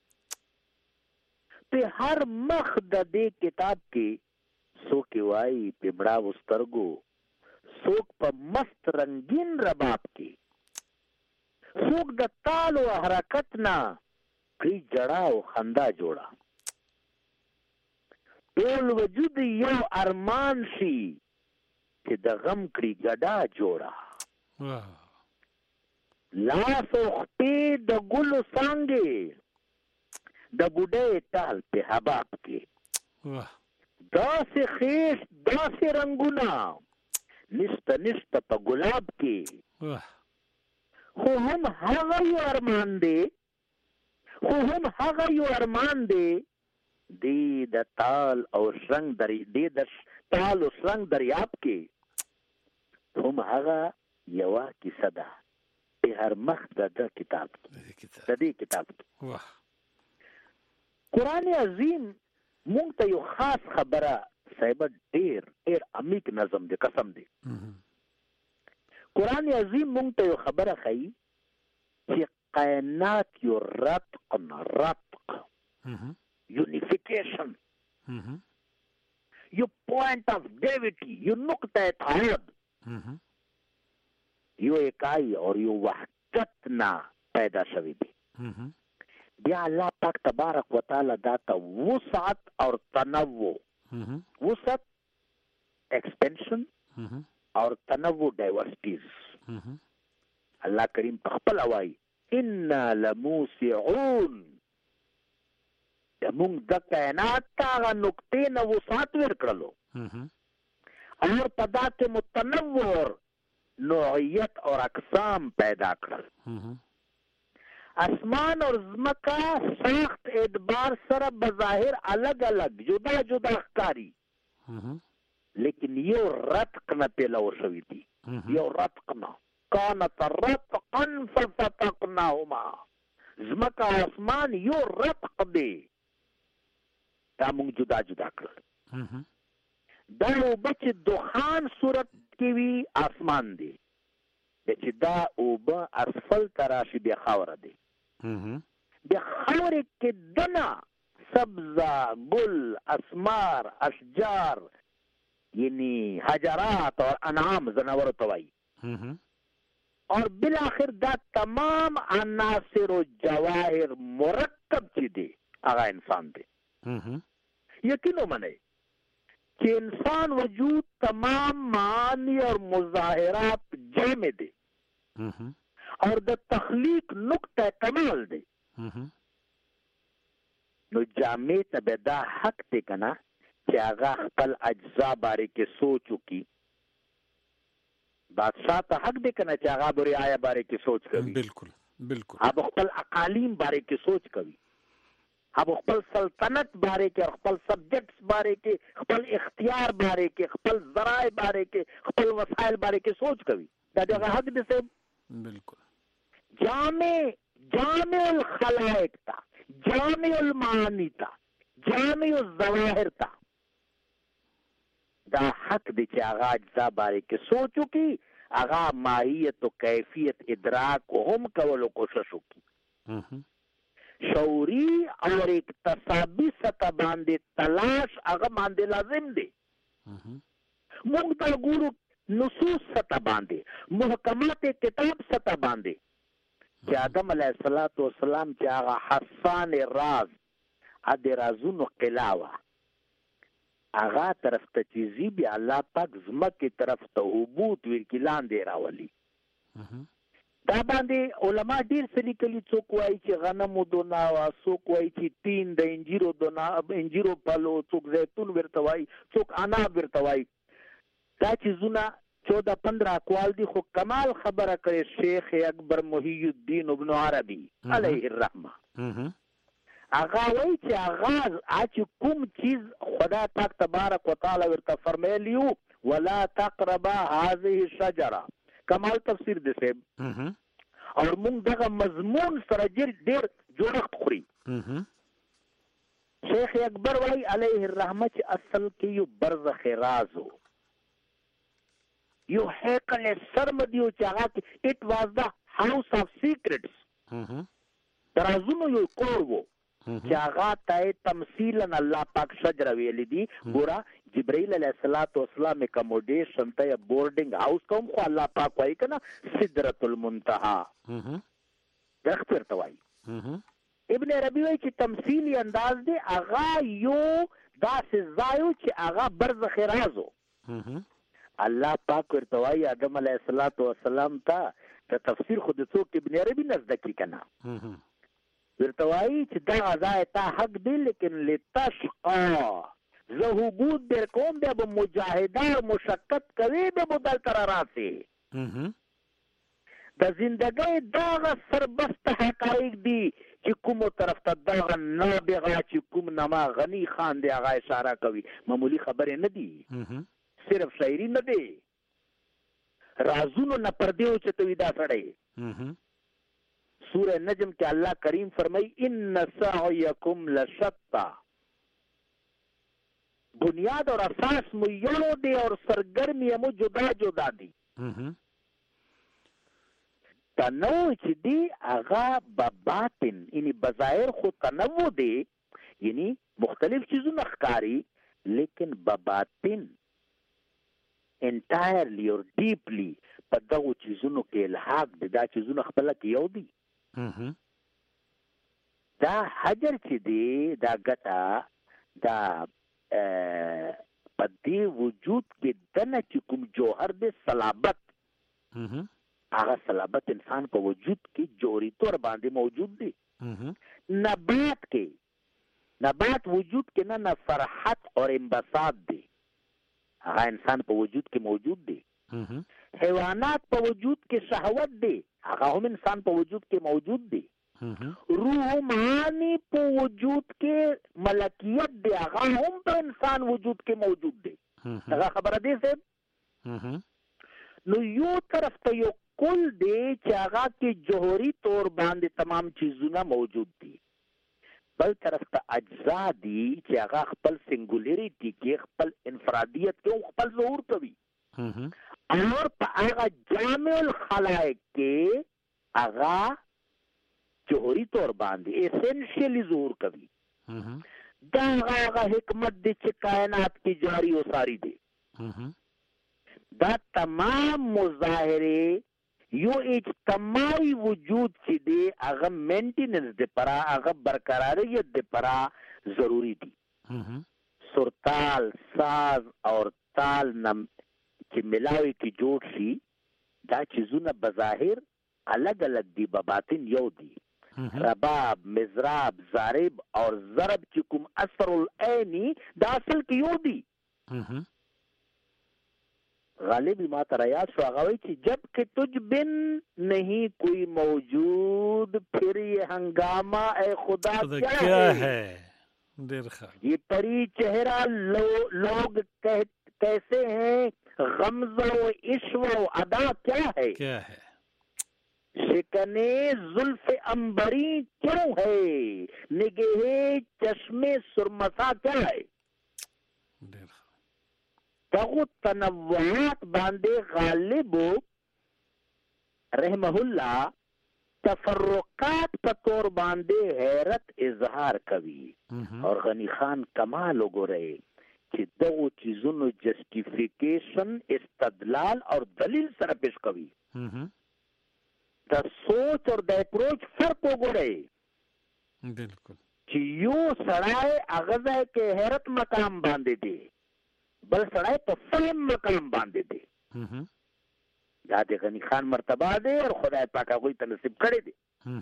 په هر مخ د دې کتاب کې څوک وایي په بڑا وسترګو څوک په مست رنگین رباب کې څوک د تال او حرکت نه کړي جړا او خندا جوړا ټول وجود یو ارمان شي چې د غم کړي ګډا جوړا لاس او خپې د ګلو څانګې د بوډۍ ټال په حباب کې داسې خیش داسې رنگونه نشته نشته په ګلاب کې خو هم هغه یو ارمان دی خو هم هغه یو ارمان دی دی د تال او شرنګ دری دی د تال او شرنګ دریاب کې هم هغه یوه کیسه ده په هر مخ د د کتاب د دې کتاب کې قرآن عظیم مونږ ته یو خاص خبره صاحب ډیر ډیر عمیق نظم دی قسم دی قرآن عظیم مونږ ته یو خبره ښیي چې کائنات یو رتق رتق یونیفیکیشن یو پوائنٹ آف گریویٹی یو نقطہ اتحاد یو اکائی اور یو وحدت نا پیدا شوی دی بیا اللہ پاک تبارک و تعالی داتا وسعت اور تنوع وسعت ایکسپینشن اور تنوع ڈائیورسٹیز اللہ کریم خپل اوائی انا لموسعون مونږ د کائنات تا نقطې نه وسعت ورکړلو اور پدات متنوع نوعیت اور اقسام پیدا کړل اسمان اور زمکا ساخت اعتبار سره بظاہر الگ الگ جدا جدا ښکاری لیکن یو رتق نه پیلو شوی دی یو رتق نه کانت رتقا ففتقناهما زمکا اسمان یو رتق دی دا مونږ جدا جدا کړل دا اوبه چې دخان صورت کې وي آسمان دی چې دا اوبه اسفل تراشي بیا خاوره دی بیا خاورې کې دنه سبزه گل اسمار اشجار یعنی حجرات اور انعام زناور تو وایي اور بالاخر دا تمام عناصر و جواهر مرکب چې دی هغه انسان دی یقینو منئ کہ انسان وجود تمام معانی اور مظاہرات جامع دے اور دا تخلیق نقطہ کمال دے نو جامع تب دا حق دے کنا کہ آغا خپل اجزا بارے کے سوچو کی بادشاہ تا حق دے کنا کہ آغا بری آیا بارے کے سوچ کوي بالکل بالکل اب خپل اقالیم بارے کے سوچ کوي اب خپل سلطنت بارے کے خپل سبجیکٹس بارے کے خپل اختیار بارے کے خپل ذرائع بارے کے خپل وسائل بارے کے سوچ کوي دا دغه حق دې سه بالکل جامع جامع الخلائق تا جامع المعانی تا جامع الظواهر تا دا حق دې چې هغه اجزا بارے کے سوچو کی هغه ماهیت او کیفیت ادراک هم کولو کوشش وکړي. شعوري او اقتصادي سطح باندې تلاش هغه باندې لازم دی. موږ ته ګورو نصوص سطح باندې، محکمات کتاب سطح باندې چې آدم علیه الصلاۃ والسلام چې هغه حسان راز ا د رازونو قلاوه هغه طرف ته چې زی بیا الله پاک زمکه طرف ته هبوط ورکلان دی راولي. دا باندې علما ډیر څه لیکلي، څوک وایي چې غنمو دونه، څوک وایي چې تین د انجیرو دونه، انجیرو پلو، څوک زیتون ورته وایي، څوک اناب ورته وایي. دا چیزونه چودہ پندرہ اقوال دی، خو کمال خبره کړي شیخ اکبر محی الدین ابن عربی علیه الرحمه. هغه وایي چې آغاز اچ کوم چیز خدا پاک تبارک وتعالی ورته فرمایلیو ولا تقربا هذه الشجره، کمال تفسیر دی صاحب. اور موږ دغه مضمون سره ډیر جوړښت خوري. شیخ اکبر وایي علیه الرحمه چې اصل کې یو برزخ راز و، یو هیکل سرمدیو چې هغه اٹ واز دا هاوس اف سیکرټس، درازونو یو کور وو چې هغه ته تمثیلا الله پاک شجره ویل دي. ګوره جبرائیل علیه الصلاۃ والسلام اکموډیشن ته بورډینګ هاوس کوم، خو الله پاک وایي کنه سدرۃ المنتهى درخت ورته وایي. ابن عربی وایي چې تمثیلی انداز دی هغه یو داسې ځای چې هغه برزخ راز و. الله پاک ورته وایي آدم علیه الصلاۃ والسلام ته د تفسیر خود څوک ابن عربی نزدکی کنه، ورته وایي چې دا ځای ته حق دی لیکن لتشقا، زه حبود در کوم بیا به مجاهده مشقت کوي بیا به دلته راسې. د زندګۍ دغه سربسته حقایق دي چې کومو طرف ته دغه نابغه چې کوم نما غنی خان دی هغه اشاره کوي. معمولی خبرې نه دي، صرف شاعری نه دی، رازونو نه پردیو چتوي دا سړی. سورہ نجم کې الله کریم فرمای ان سعیکم لشتا، بنیاد اور اساس مو یو دی اور سرگرمی مو جدا جدا دی. تنوع چې دی هغه بباطن یعنی بظاهر خو تنوع دی، یعنی مختلف چیزونه ښکاری لیکن بباطن انټایرلی اور ډیپلی په دغو چیزونو کې الحاق دی. دا چیزونه خپله کې یو دي. دا حجر چې دی دا ګټه دا په دې وجود کې دنه چې کوم جوهر دی صلابت، هغه صلابت انسان په وجود کې جوهري طور باندې موجود دی. نبات کې نبات وجود کې نه نه فرحت اور انبساط دی، هغه انسان په وجود کې موجود دی. حیوانات په وجود کې شهوت دی، هغه هم انسان په وجود کې موجود دی. روح معانی په وجود کې ملکیت دی، هغه هم په انسان وجود کې موجود دی. هغه خبره دی صاحب. نو یو طرف ته یو کل دی چې هغه کې جوهری طور باندې تمام چیزونه موجود دي، بل طرف ته اجزا دي چې هغه خپل سنگولیریټي کې خپل انفرادیت کې خپل ظهور کوي. اور په هغه جامع الخلائق کې هغه جوهری طور باندې اسنشلی ظهور کوي. دا هغه حکمت دی چې کائنات کې جاری و ساری دی. دا تمام مظاهره یو اجتماعی وجود چې دی هغه مینټیننس دی پرا، هغه برقراریت دی پرا ضروری دی. سرتال ساز اور تال نم چې ملاوي کې جوړ شي دا چیزونه بظاهر الگ الگ دی، بباطن یو دی. رباب، مزراب، ضارب اور ضرب چې کوم اثر العینی دا اصل کې یو دی. غالب ما تریاد شو آغاوی چی جب کہ تجھ بن نہیں کوئی موجود پھر یہ ہنگامہ اے خدا کیا, کیا ہے, ہے؟ یہ پری چہرہ لو, لوگ کیسے ہیں, غمزہ و عشو و ادا کیا ہے, کیا ہے؟ شکنے زلف امبری کیوں ہے, نگہ چشم سرمسا کیا ہے. دغو تنوعات باندې غالب رحمه الله تفرقات په تور باندې حیرت اظهار کوي اور غنی خان کمال وګورئ چې دغه چیزونو جسټیفیکیشن استدلال اور دلیل سره پیش کوي د سوچ اور د اپروچ فرق وګورئ بالکل چې یو سړی هغه ځای کې حیرت مقام باندې دی بل سړی په فهم مقام باندې دی دا د غنی خان مرتبه دی او خدای پاک هغه ته نصیب کړی دی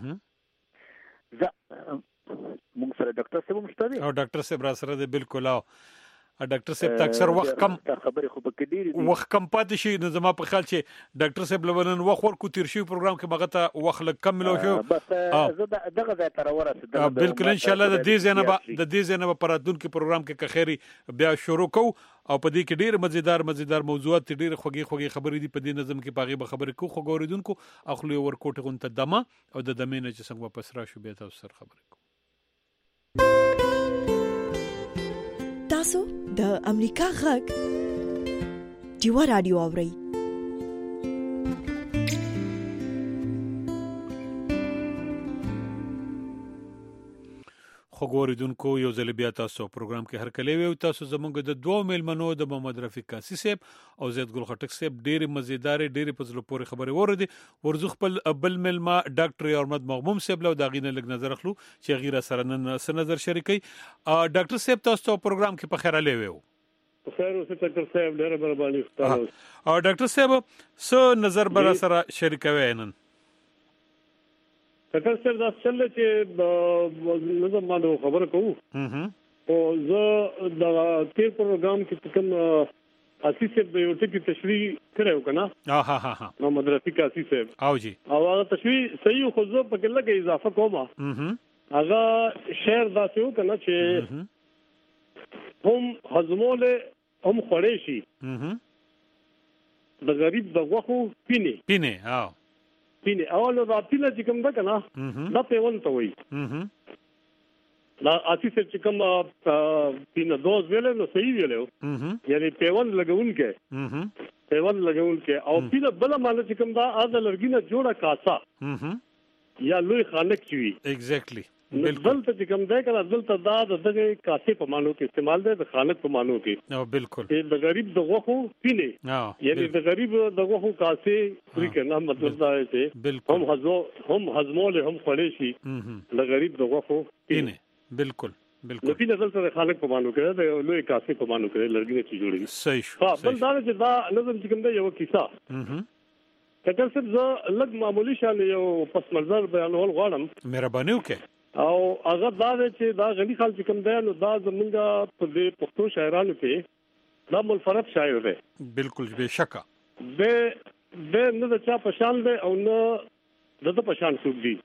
ز موږ سره ډاکټر صاحب مشته دی او ډاکټر صاحب را سره دی بالکل او ډاکټر صاحب ته اکثر وخت کم خبرې خو پکې ډېرې وخت کم پاتې شي نو زما په خیال چې ډاکټر صاحب لونن وخت ورکو تیر شي پروګرام کې مغه ته وخت لږ کم ملو شو بس زه دغه ځای تر ورسېدم بالکل ان شاء الله د دې ځای نه د دې ځای نه په راتلونکي کې پروګرام کې کخيري بیا شروع کو او په دې کې ډېر مزیدار مزیدار موضوعات ډېر خوږی خوږی خبرې دي په دې نظم کې پاغي به خبرې کو خو غوړیدونکو اخلي ورکوټ غون ته دمه او د دمه نه چې څنګه واپس را شو بیا تاسو سره خبرې کو تاسو د امریکا غږ ډیوا رادیو اورئ خو ګوریدونکو یو ځل بیا تاسو پروګرام کې هر کله وي تاسو زمونږ د دوه میلمنو د محمد رفیق کاسي صاحب او زید ګل خټک صاحب ډېر مزیدار ډېر په زړه پورې خبرې وردي ورزو خپل بل میلما ډاکټر احمد مغموم صاحب له داغینه لګ نظر اخلو چې غیره سره نن سره نظر شریکي ډاکټر صاحب تاسو پروګرام کې په خیر اله وي خیر اوسه ډاکټر صاحب ډېر مهرباني ستاسو او ډاکټر صاحب سو نظر بر سره شریکوي نن ډاکټر صاحب دا څنګه چې نظم باندې خبره کوو او زه د تیر پروګرام کې کوم اسی صاحب د یو ټکی تشریح کړو کنه ها ها ها محمد رفیق اسی صاحب او جی او هغه تشریح صحیح خو زه په کې لګه اضافه کوم هغه شعر دا څه کنه چې هم هضمول هم خوري شي د غریب د غوخو پینه پینه ها پینه اول دا پینه چې کوم ده کنه دا په ون ته وي لا اسی سے چکم پینه دوز ویل نو صحیح ویلو یعنی پیون لګون کې پیون لګون کې او پینه بل مال چې کوم دا اذ لرګینه جوړه کاسا یا لوی خانک چوي ایگزیکټلی بالکل ته چې کوم ده کنه دلته دا د کاسې په مانو کې استعمال ده د خانک په مانو کې او بالکل د غریب د غوخو پینه یعنی د غریب د غوخو کاسې پوری کنه مطلب دا دی هم هضم هم هضمول هم خوري شي د غریب د غوخو پینه بالکل بالکل نو په نظر سره خالق په مانو کې د لوی کاسې په مانو کې لرګي چې جوړي صحیح شو ها بل دا چې دا نظم چې کوم دی یو کیسه اها کله چې زه لږ معمولی شان یو پس منظر بیانول غواړم مهرباني وکړه او هغه دا چې دا غنی خال چې کوم دی نو دا زمونږه په دې پښتو شاعرانو کې دا منفرد شاعر دی بالکل به شک به به نه د چا پشان دی او نه د پشان څوک دی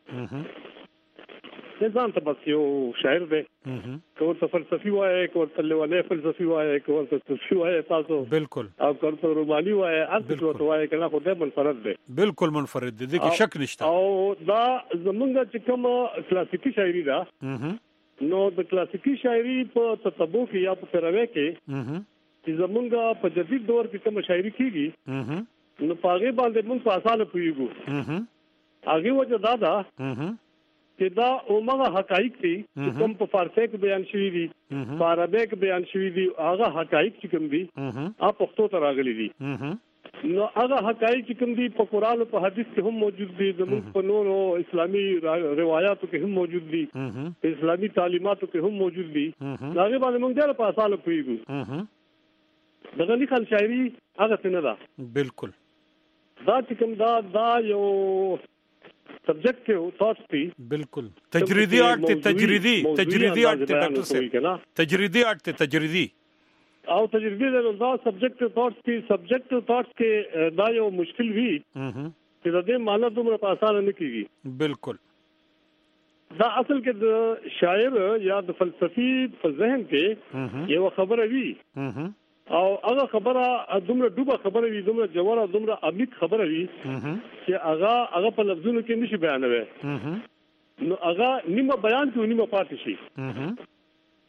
ځان ته بس یو شاعر دی کوم څه فلسفي وایي کوم څه لیواله فلسفي وایي کوم څه صوفي وایي تاسو بالکل او کوم څه روماني وایي ارڅ څه وایي کنه خو دې منفرد دی بالکل منفرد دی دغه شک نشته او دا زمونږ چې کوم کلاسیکی شاعري ده نو د کلاسیکی شاعري په تطبع کې یا په پیروي کې چې زمونږ په جدید دور کې کوم شاعري کیږي نو پاغه باندې موږ په اسانه پویګو هغه وجه دا ده چې دا اومغه حقایق دي چې کوم په فارسی کې بیان شوی دي په عربی کې بیان شوی دي هغه حقایق چې کوم دي اپ پښتو ته راغلي دي نو هغه حقایق چې کوم دي په قران او په حدیث کې هم موجود دي زموږ په نورو اسلامي روایتو کې هم موجود دي اسلامي تعلیماتو کې هم موجود دي هغه باندې موږ ډېر په اسانه پوهیږو دغه نه خل شاعري هغه څنګه ده بالکل دا چې کوم دا دا یو سبجیکټیو ثاټس دي بالکل تجریدی آرت ته تجریدی تجریدی آرت ته ډاکټر صاحب تجریدی آرت ته تجریدی او تجریدی دا سبجیکټیو ثاټس کې سبجیکټیو ثاټس کې دا یو مشکل وی چې د دې معنی دومره په اسانه نه کیږي بالکل دا اصل کې د شاعر یا د فلسفي په ذهن کې یو خبره وی او هغه خبره دومره ډوبه خبره وي دومره جوړه دومره عمیق خبره وي چې هغه هغه په لفظونو کې نشي بیانوي نو هغه نیمه بیان کې نیمه پاتې شي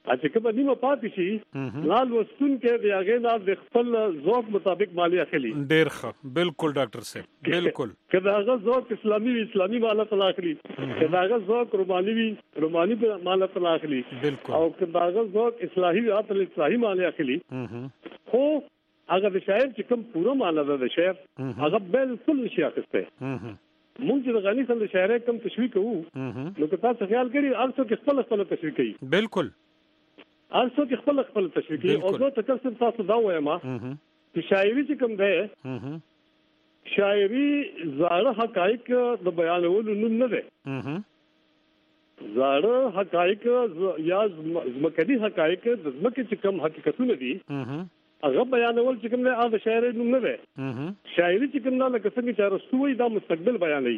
چې کوم نیمه پاتې شي لال وستون کې د هغه نه د خپل ذوق مطابق مالی اخلي. ډیر ښه، بالکل ډاکټر صاحب، بالکل. کله هغه ذوق اسلامي اسلامي مالی تل اخلي، کله هغه ذوق روماني وي روماني مالی تل اخلي، بالکل. او کله هغه ذوق اصلاحي وي تل اصلاحي مالی اخلي. خو هغه د شاعر چې کوم پوره معنا ده د شعر هغه بالکل نشي اخسته. مونږ چې غني سره د شاعر کوم تشویق کوو نو که تاسو خیال کړئ ارڅو کې خپل خپل تشویق کوي. بالکل. ارڅو کې خپل خپل تشویق کوي. او زه تاسو تاسو دا وایم چې شاعري چې کوم ده شاعري زاړه حقایق د بیانولو نوم نه ده. زاړه حقایق یا زمکدي حقایق د زمکه چې کوم حقیقتونه دي هغه بیانول چې کوم نه هغه شاعري نوم نه ده. شاعري چې کوم نه لکه څنګه چې رسوي دا مستقبل بیانوي.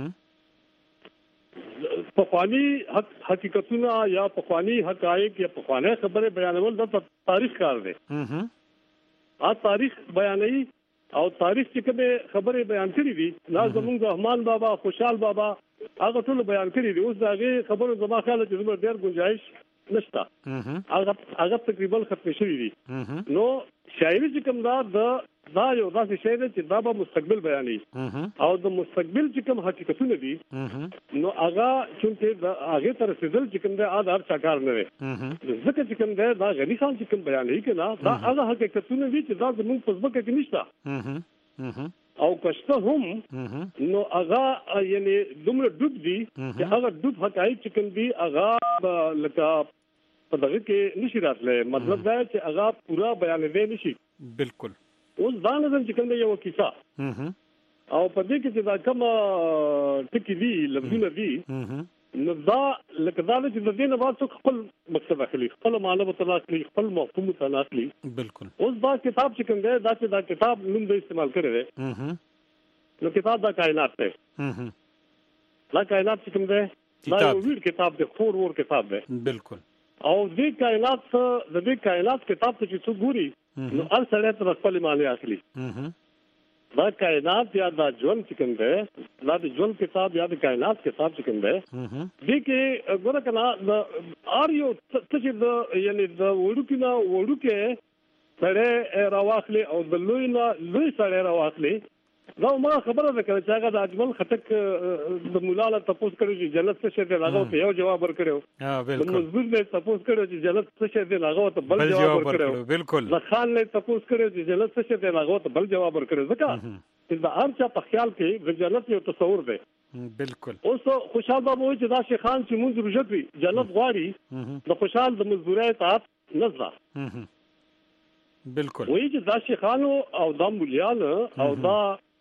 پخوانی حقیقتونه یا پخوانی حقایق یا پخوانی خبره بیانول د تاریخ کار دی. ا تاریخ بیانوي او تاریخ چې کوم خبره بیان کړې دي لا زمونږ رحمان بابا خوشحال بابا هغه ټول بیان کړی دی. اوس داغه خبرو زما خیال چې زما ډیر گنجائش نشته. هغه هغه تقریبا ختم شوی دی. نو شاعري چې کوم دا د دا یو داسې شی دی چې دا به مستقبل بیانوي او د مستقبل چې کوم حقیقتونه دي نو هغه چې د هغه تر رسیدل چې کوم دا آدار چاکار نه وي. ځکه چې کوم دا دا غني خان چې کوم بیانوي کنه دا هغه حقیقتونه دي چې دا زموږ په ځمکه کې نشته او کشته هم نو هغه یعنی دومره ډوب دي چې هغه ډوب حقایق چې کوم دي هغه لکه په دغه کې نشي راتله. مطلب دا چې هغه پورا بیان دی نشي. بالکل. اوس دا نظر چې کوم یو کیسه او په دې کې چې دا کوم ټکی دي لفظونه دي نو دا لکه دا چې د دې نه بعد څوک خپل مقصد اخلي، خپل معنی مطلق اخلي، خپل مفهوم مطلق اخلي. بالکل. اوس دا کتاب چې کوم دی دا چې دا کتاب نوم به استعمال کړی دی نو کتاب دا کائنات دی. دا کائنات چې کوم دی دا یو ویډ کتاب دی، خور ور کتاب دی. بالکل. او دې کائنات د دې کائنات کتاب ته چې څو ګوري نو هر سړی تر خپل معنی اخلي. دا کائنات یا دا ژوند چې کوم دی دا د ژوند کتاب یا د کائنات کتاب چې کوم دی دې کې ګوره کنه د ار یو چې د یعنی د وړوکی نه وړوکه سړی راواخلي او د لوی نه لوی سړی راواخلي. دا ما خبره ده چې هغه د اجمل خټک د مولا له تاسو کړو چې جنت څه شي دی هغه ته یو جواب ورکړو. ها بالکل. د مزبور نه تاسو کړو چې جنت څه شي دی هغه ته بل جواب ورکړو. بالکل. د خان نه تاسو کړو چې جنت څه شي دی هغه ته بل جواب ورکړو. ځکه چې د هر چا په خیال کې د جنت یو تصور دی. بالکل. اوس خوشحال بابا وایي چې دا شیخان چې مونږ روجت وي جنت غواړي د خوشحال د مزدوري اطاعت نزدا. بالکل. وایي چې دا شیخانو او د مولیان او دا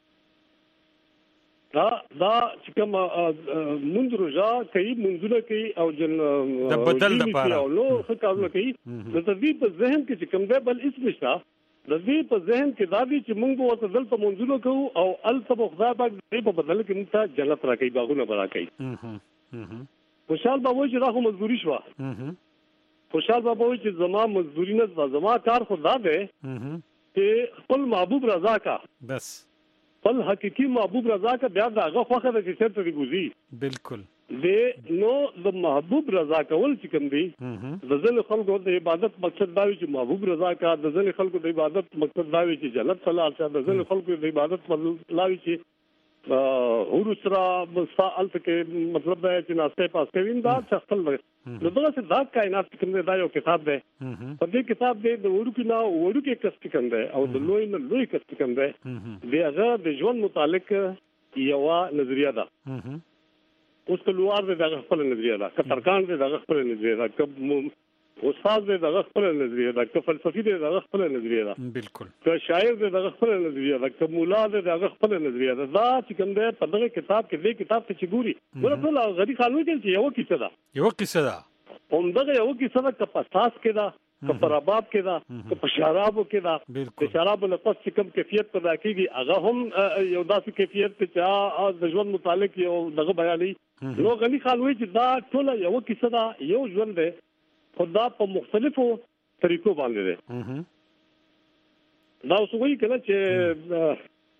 دا دا چې کوم مونږ روزه کوي مونږونه کوي او جن د بدل لپاره او نو ښه کوي د دې په ذهن کې چې کوم دی بل اسم نشته. د دې په ذهن کې دا دي چې مونږ ورته دلته مونږونه کوو او الته خدای پاک دې په بدل کې موږ ته جنت راکړي باغونه برا کوي. خوشحال بابا چې دا خو مزدوري شو. خوشحال بابا چې زما مزدوري نه زما کار خدا دی چې خپل محبوب رضا کا بس خپل حقيقي محبوب رضا کا بیا دا هغه خوخه د چې ته دی ګوزي. بالکل. د نو د محبوب رضا کول چې کوم دی د ځل خلکو د عبادت مقصد دا وي چې محبوب رضا کا د ځل خلکو د عبادت مقصد دا وي چې جنت صلی الله علیه د ځل خلکو د عبادت مطلب لا وي چې اور سره مسائل کې مطلب دا چې ناشته پاس کوي دا خپل نو دغه څه دا کائنات کوم دا یو کتاب دی. په دې کتاب دی د ورکو نه ورکو کس کوم دی او د لوی نه لوی کس کوم دی دی هغه د ژوند متعلق یو نظریه ده. اوس کلوار دی دغه خپل نظریه ده، کترکان دی دغه خپل نظریه ده، کب استاد دی دغه خپل نظریه ده، ک فلسفي دی دغه خپل نظریه ده. بالکل. ک شاعر دی دغه خپل نظریه ده، ک مولا دی دغه خپل نظریه ده. دا چې کوم دی په دغه کتاب کې دې کتاب ته چې ګوري ورته غری خانوي چې یو کیسه ده یو کیسه ده هم دغه یو کیسه ده ک پاساس کې ده ک پر اباب کې ده ک په شرابو کې ده. د شرابو له پس چې کوم کیفیت پیدا کیږي هغه هم یو داسې کیفیت چې د ژوند متعلق یو دغه بیانې نو غني خانوي چې دا ټول یو کیسه ده یو ژوند دی خدا په مختلفو طریقو باندې ده. دا اوس وایي کنه چې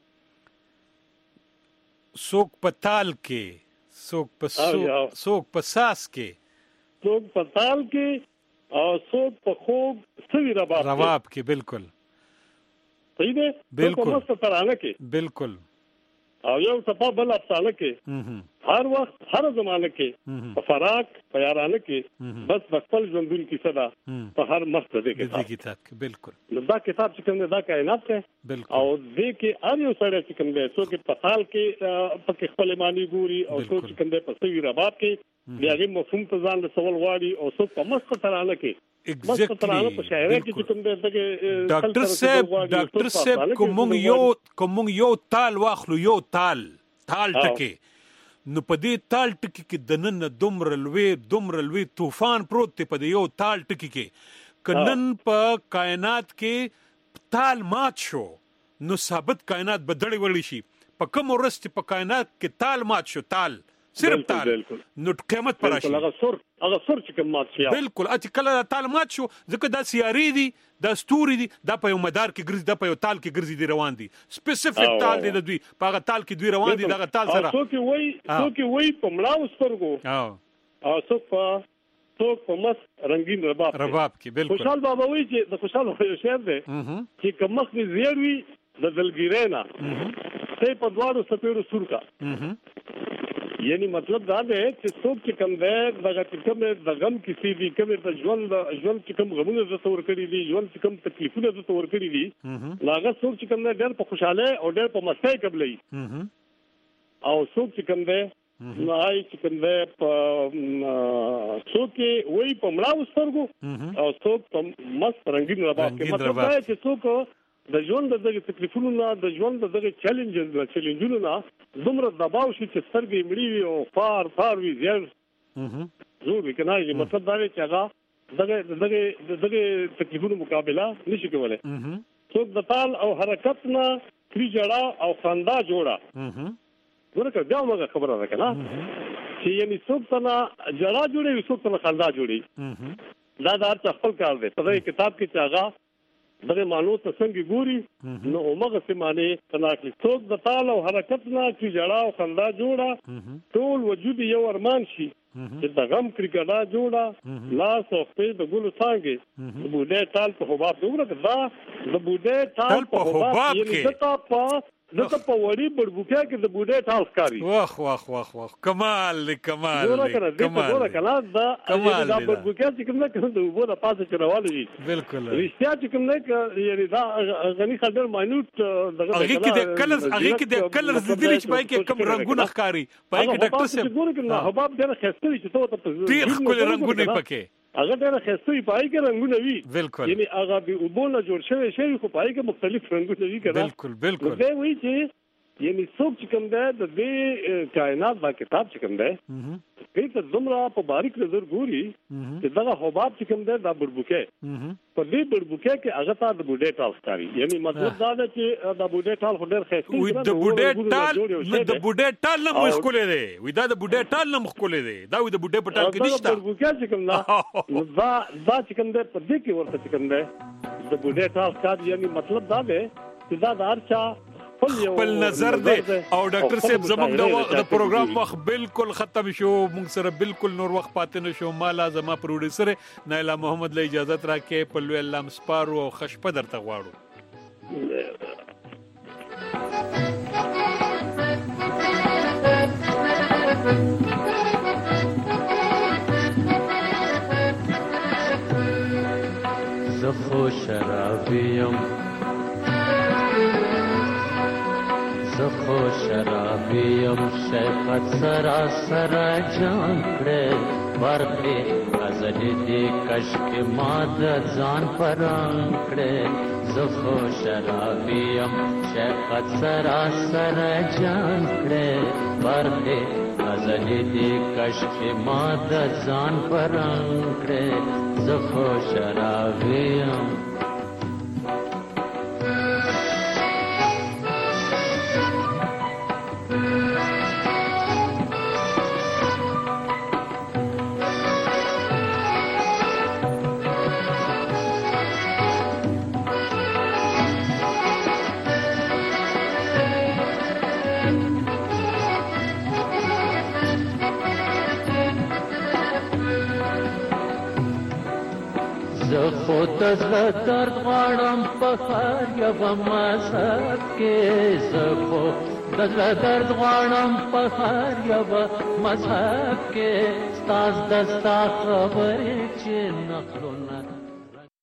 څوک په تال کې څوک په څوک په ساس کې څوک په تال کې او څوک په خوب سوي رباب رباب کې بالکل صحیح ده بالکل په مست ترانه کې بالکل او یو صفه بل افسانه کې هر وخت هر زمانه کې په فراق په یارانه کې بس خپل ژوندون کې صدا په هر مست ده کې کتاب کې بالکل دا کتاب چې کوم دا کائنات ده او دې کې هر یو سره چې کوم ده څوک په خال کې په خپل معنی ګوري او څوک چې کوم ده په سوي رباب کې بیا یې مفهوم ته ځان له سوال واړي او څوک په مست ترانه کې ډاکټر صاحب ډاکټر صاحب کوم یو کوم یو تال واخلو یو تال تال ټکی نو په دې تال ټکی کې د نن دومره لوی دومره لوی طوفان پروت دی په یو تال ټکی کې کنن په کائنات کې تال مات شو نو ثابت کائنات بدړی وړي شي په کوم ورسته په کائنات کې تال مات شو تال صرف تال نو قیامت پر راشي هغه سر هغه سر چې کوم مات شي بالکل اته کله تال مات شو ځکه دا سیاري دي دا ستوري دي دا په یو مدار کې ګرځي دا په یو تال کې ګرځي دي روان دي سپیسیفیک تال دي د دوی په هغه تال کې دوی روان دي دا تال سره څوک وای څوک وای په ملاو سترګو او څوک په څوک په مس رنگین رباب رباب کې بالکل خوشحال بابا وای چې د خوشحال یو شعر دی چې کوم مخ دې زیر وي د دلګیرینا ته په دوارو سپیرو سورکا یعنی مطلب دا دی چې څوک چې کوم دی دغه کوم د غم کیسې دي کوم د ژوند د ژوند چې کوم غمونه د تور کړی دي ژوند چې کوم تکلیفونه د تور کړی دي هغه څوک چې کوم دی ډېر په خوشاله او ډېر په مستی قبلې او څوک چې کوم دی نو هاي چې کوم دی په څوک وای په مړاو سترګو او څوک په مست رنگین رباب کې مطلب دا چې څوک د ژوند دغه تکلیفونو نه د ژوند دغه چیلنجز نه چیلنجونو نه دومره دباو شي چې سترګې مړی او فار فار وی زیر زور وکنای مطلب دا چې هغه دغه دغه دغه تکلیفونو مقابله نشي کولای څوک د تال او حرکت نه کری جړه او خندا جوړه ورکه بیا موږ خبره ده کنه چې یعنی څوک ته جړه جوړي څوک ته خندا جوړي دا د هر خپل کار دی په دې کتاب کې چې هغه دغه مانو ته څنګه ګوري نو هغه څه معنی تناکلی څوک د تال او حرکت نه کی جړه او خندا جوړه ټول وجود یو ارمان شي چې د غم کرګړه جوړه لاس او په د ګلو څنګه د بوډه تال په حباب وګوره دا د بوډه تال په حباب یعنی دته په دته په وړي بړبوکه کې د بوډه تال ښکاری واخ واخ واخ واخ کمال کمال کمال دا دا بړبوکه چې کوم نه کوم د وبو د پاسه چروالي بالکل رښتیا چې کوم نه یعنی دا غني خبر ماینوت دغه هغه کې د کلرز هغه کې د کلرز د دې چې پای کې کوم رنگونه ښکاری پای کې ډاکټر صاحب ګور کنه حباب ډېر خسته چې ته ته ډېر خپل رنگونه پکې هغه ډېر خسته پای کې رنگونه وي بالکل یعنی هغه به وبونه جوړ شوی شي خو پای کې مختلف رنگونه وي کنه بالکل بالکل دا وایي چې یعنی څوک چې کوم ده د دې کائنات دا کتاب چې کوم ده کې ته زمرا په باریک نظر ګوري چې دا حباب چې کوم ده دا بړبوکه په دې بړبوکه کې هغه تا د بوډه ټال ښکاری یعنی مطلب دا ده چې دا بوډه ټال خو ډېر خېسته وي د بوډه ټال د بوډه ټال نه مخکولې دی وي دا د بوډه ټال نه مخکولې دی دا وي د بوډه په ټال کې نشته بړبوکه چې کوم ده دا دا چې کوم ده په دې کې ورته چې کوم ده د بوډه ټال ښکاری یعنی مطلب دا ده چې دا د هرچا خپل نظر دی او ډاکټر صاحب زموږ د پروګرام وخت بالکل ختم شو موږ سره بالکل نور وخت پاتې نشو مالا زما پروډوسر نایلا محمد له اجازه راکې په لوی الله مسپارو او خشپه درته غواړو زخو شرابیم زخو شرابیم شیخت سراسر جان کړه ورته غزل دې کشک ماد ځان پران کړه زخو شرابیم شیخت سراسر جان کړه ورته غزل دې کشک ماد ځان پران کړه زخو شرابیم خو د زړه درد غواړم په هر یوه مذهب کې زه خو د زړه درد غواړم په هر یوه مذهب کې ستا زده ستا خبرې چې نقلونه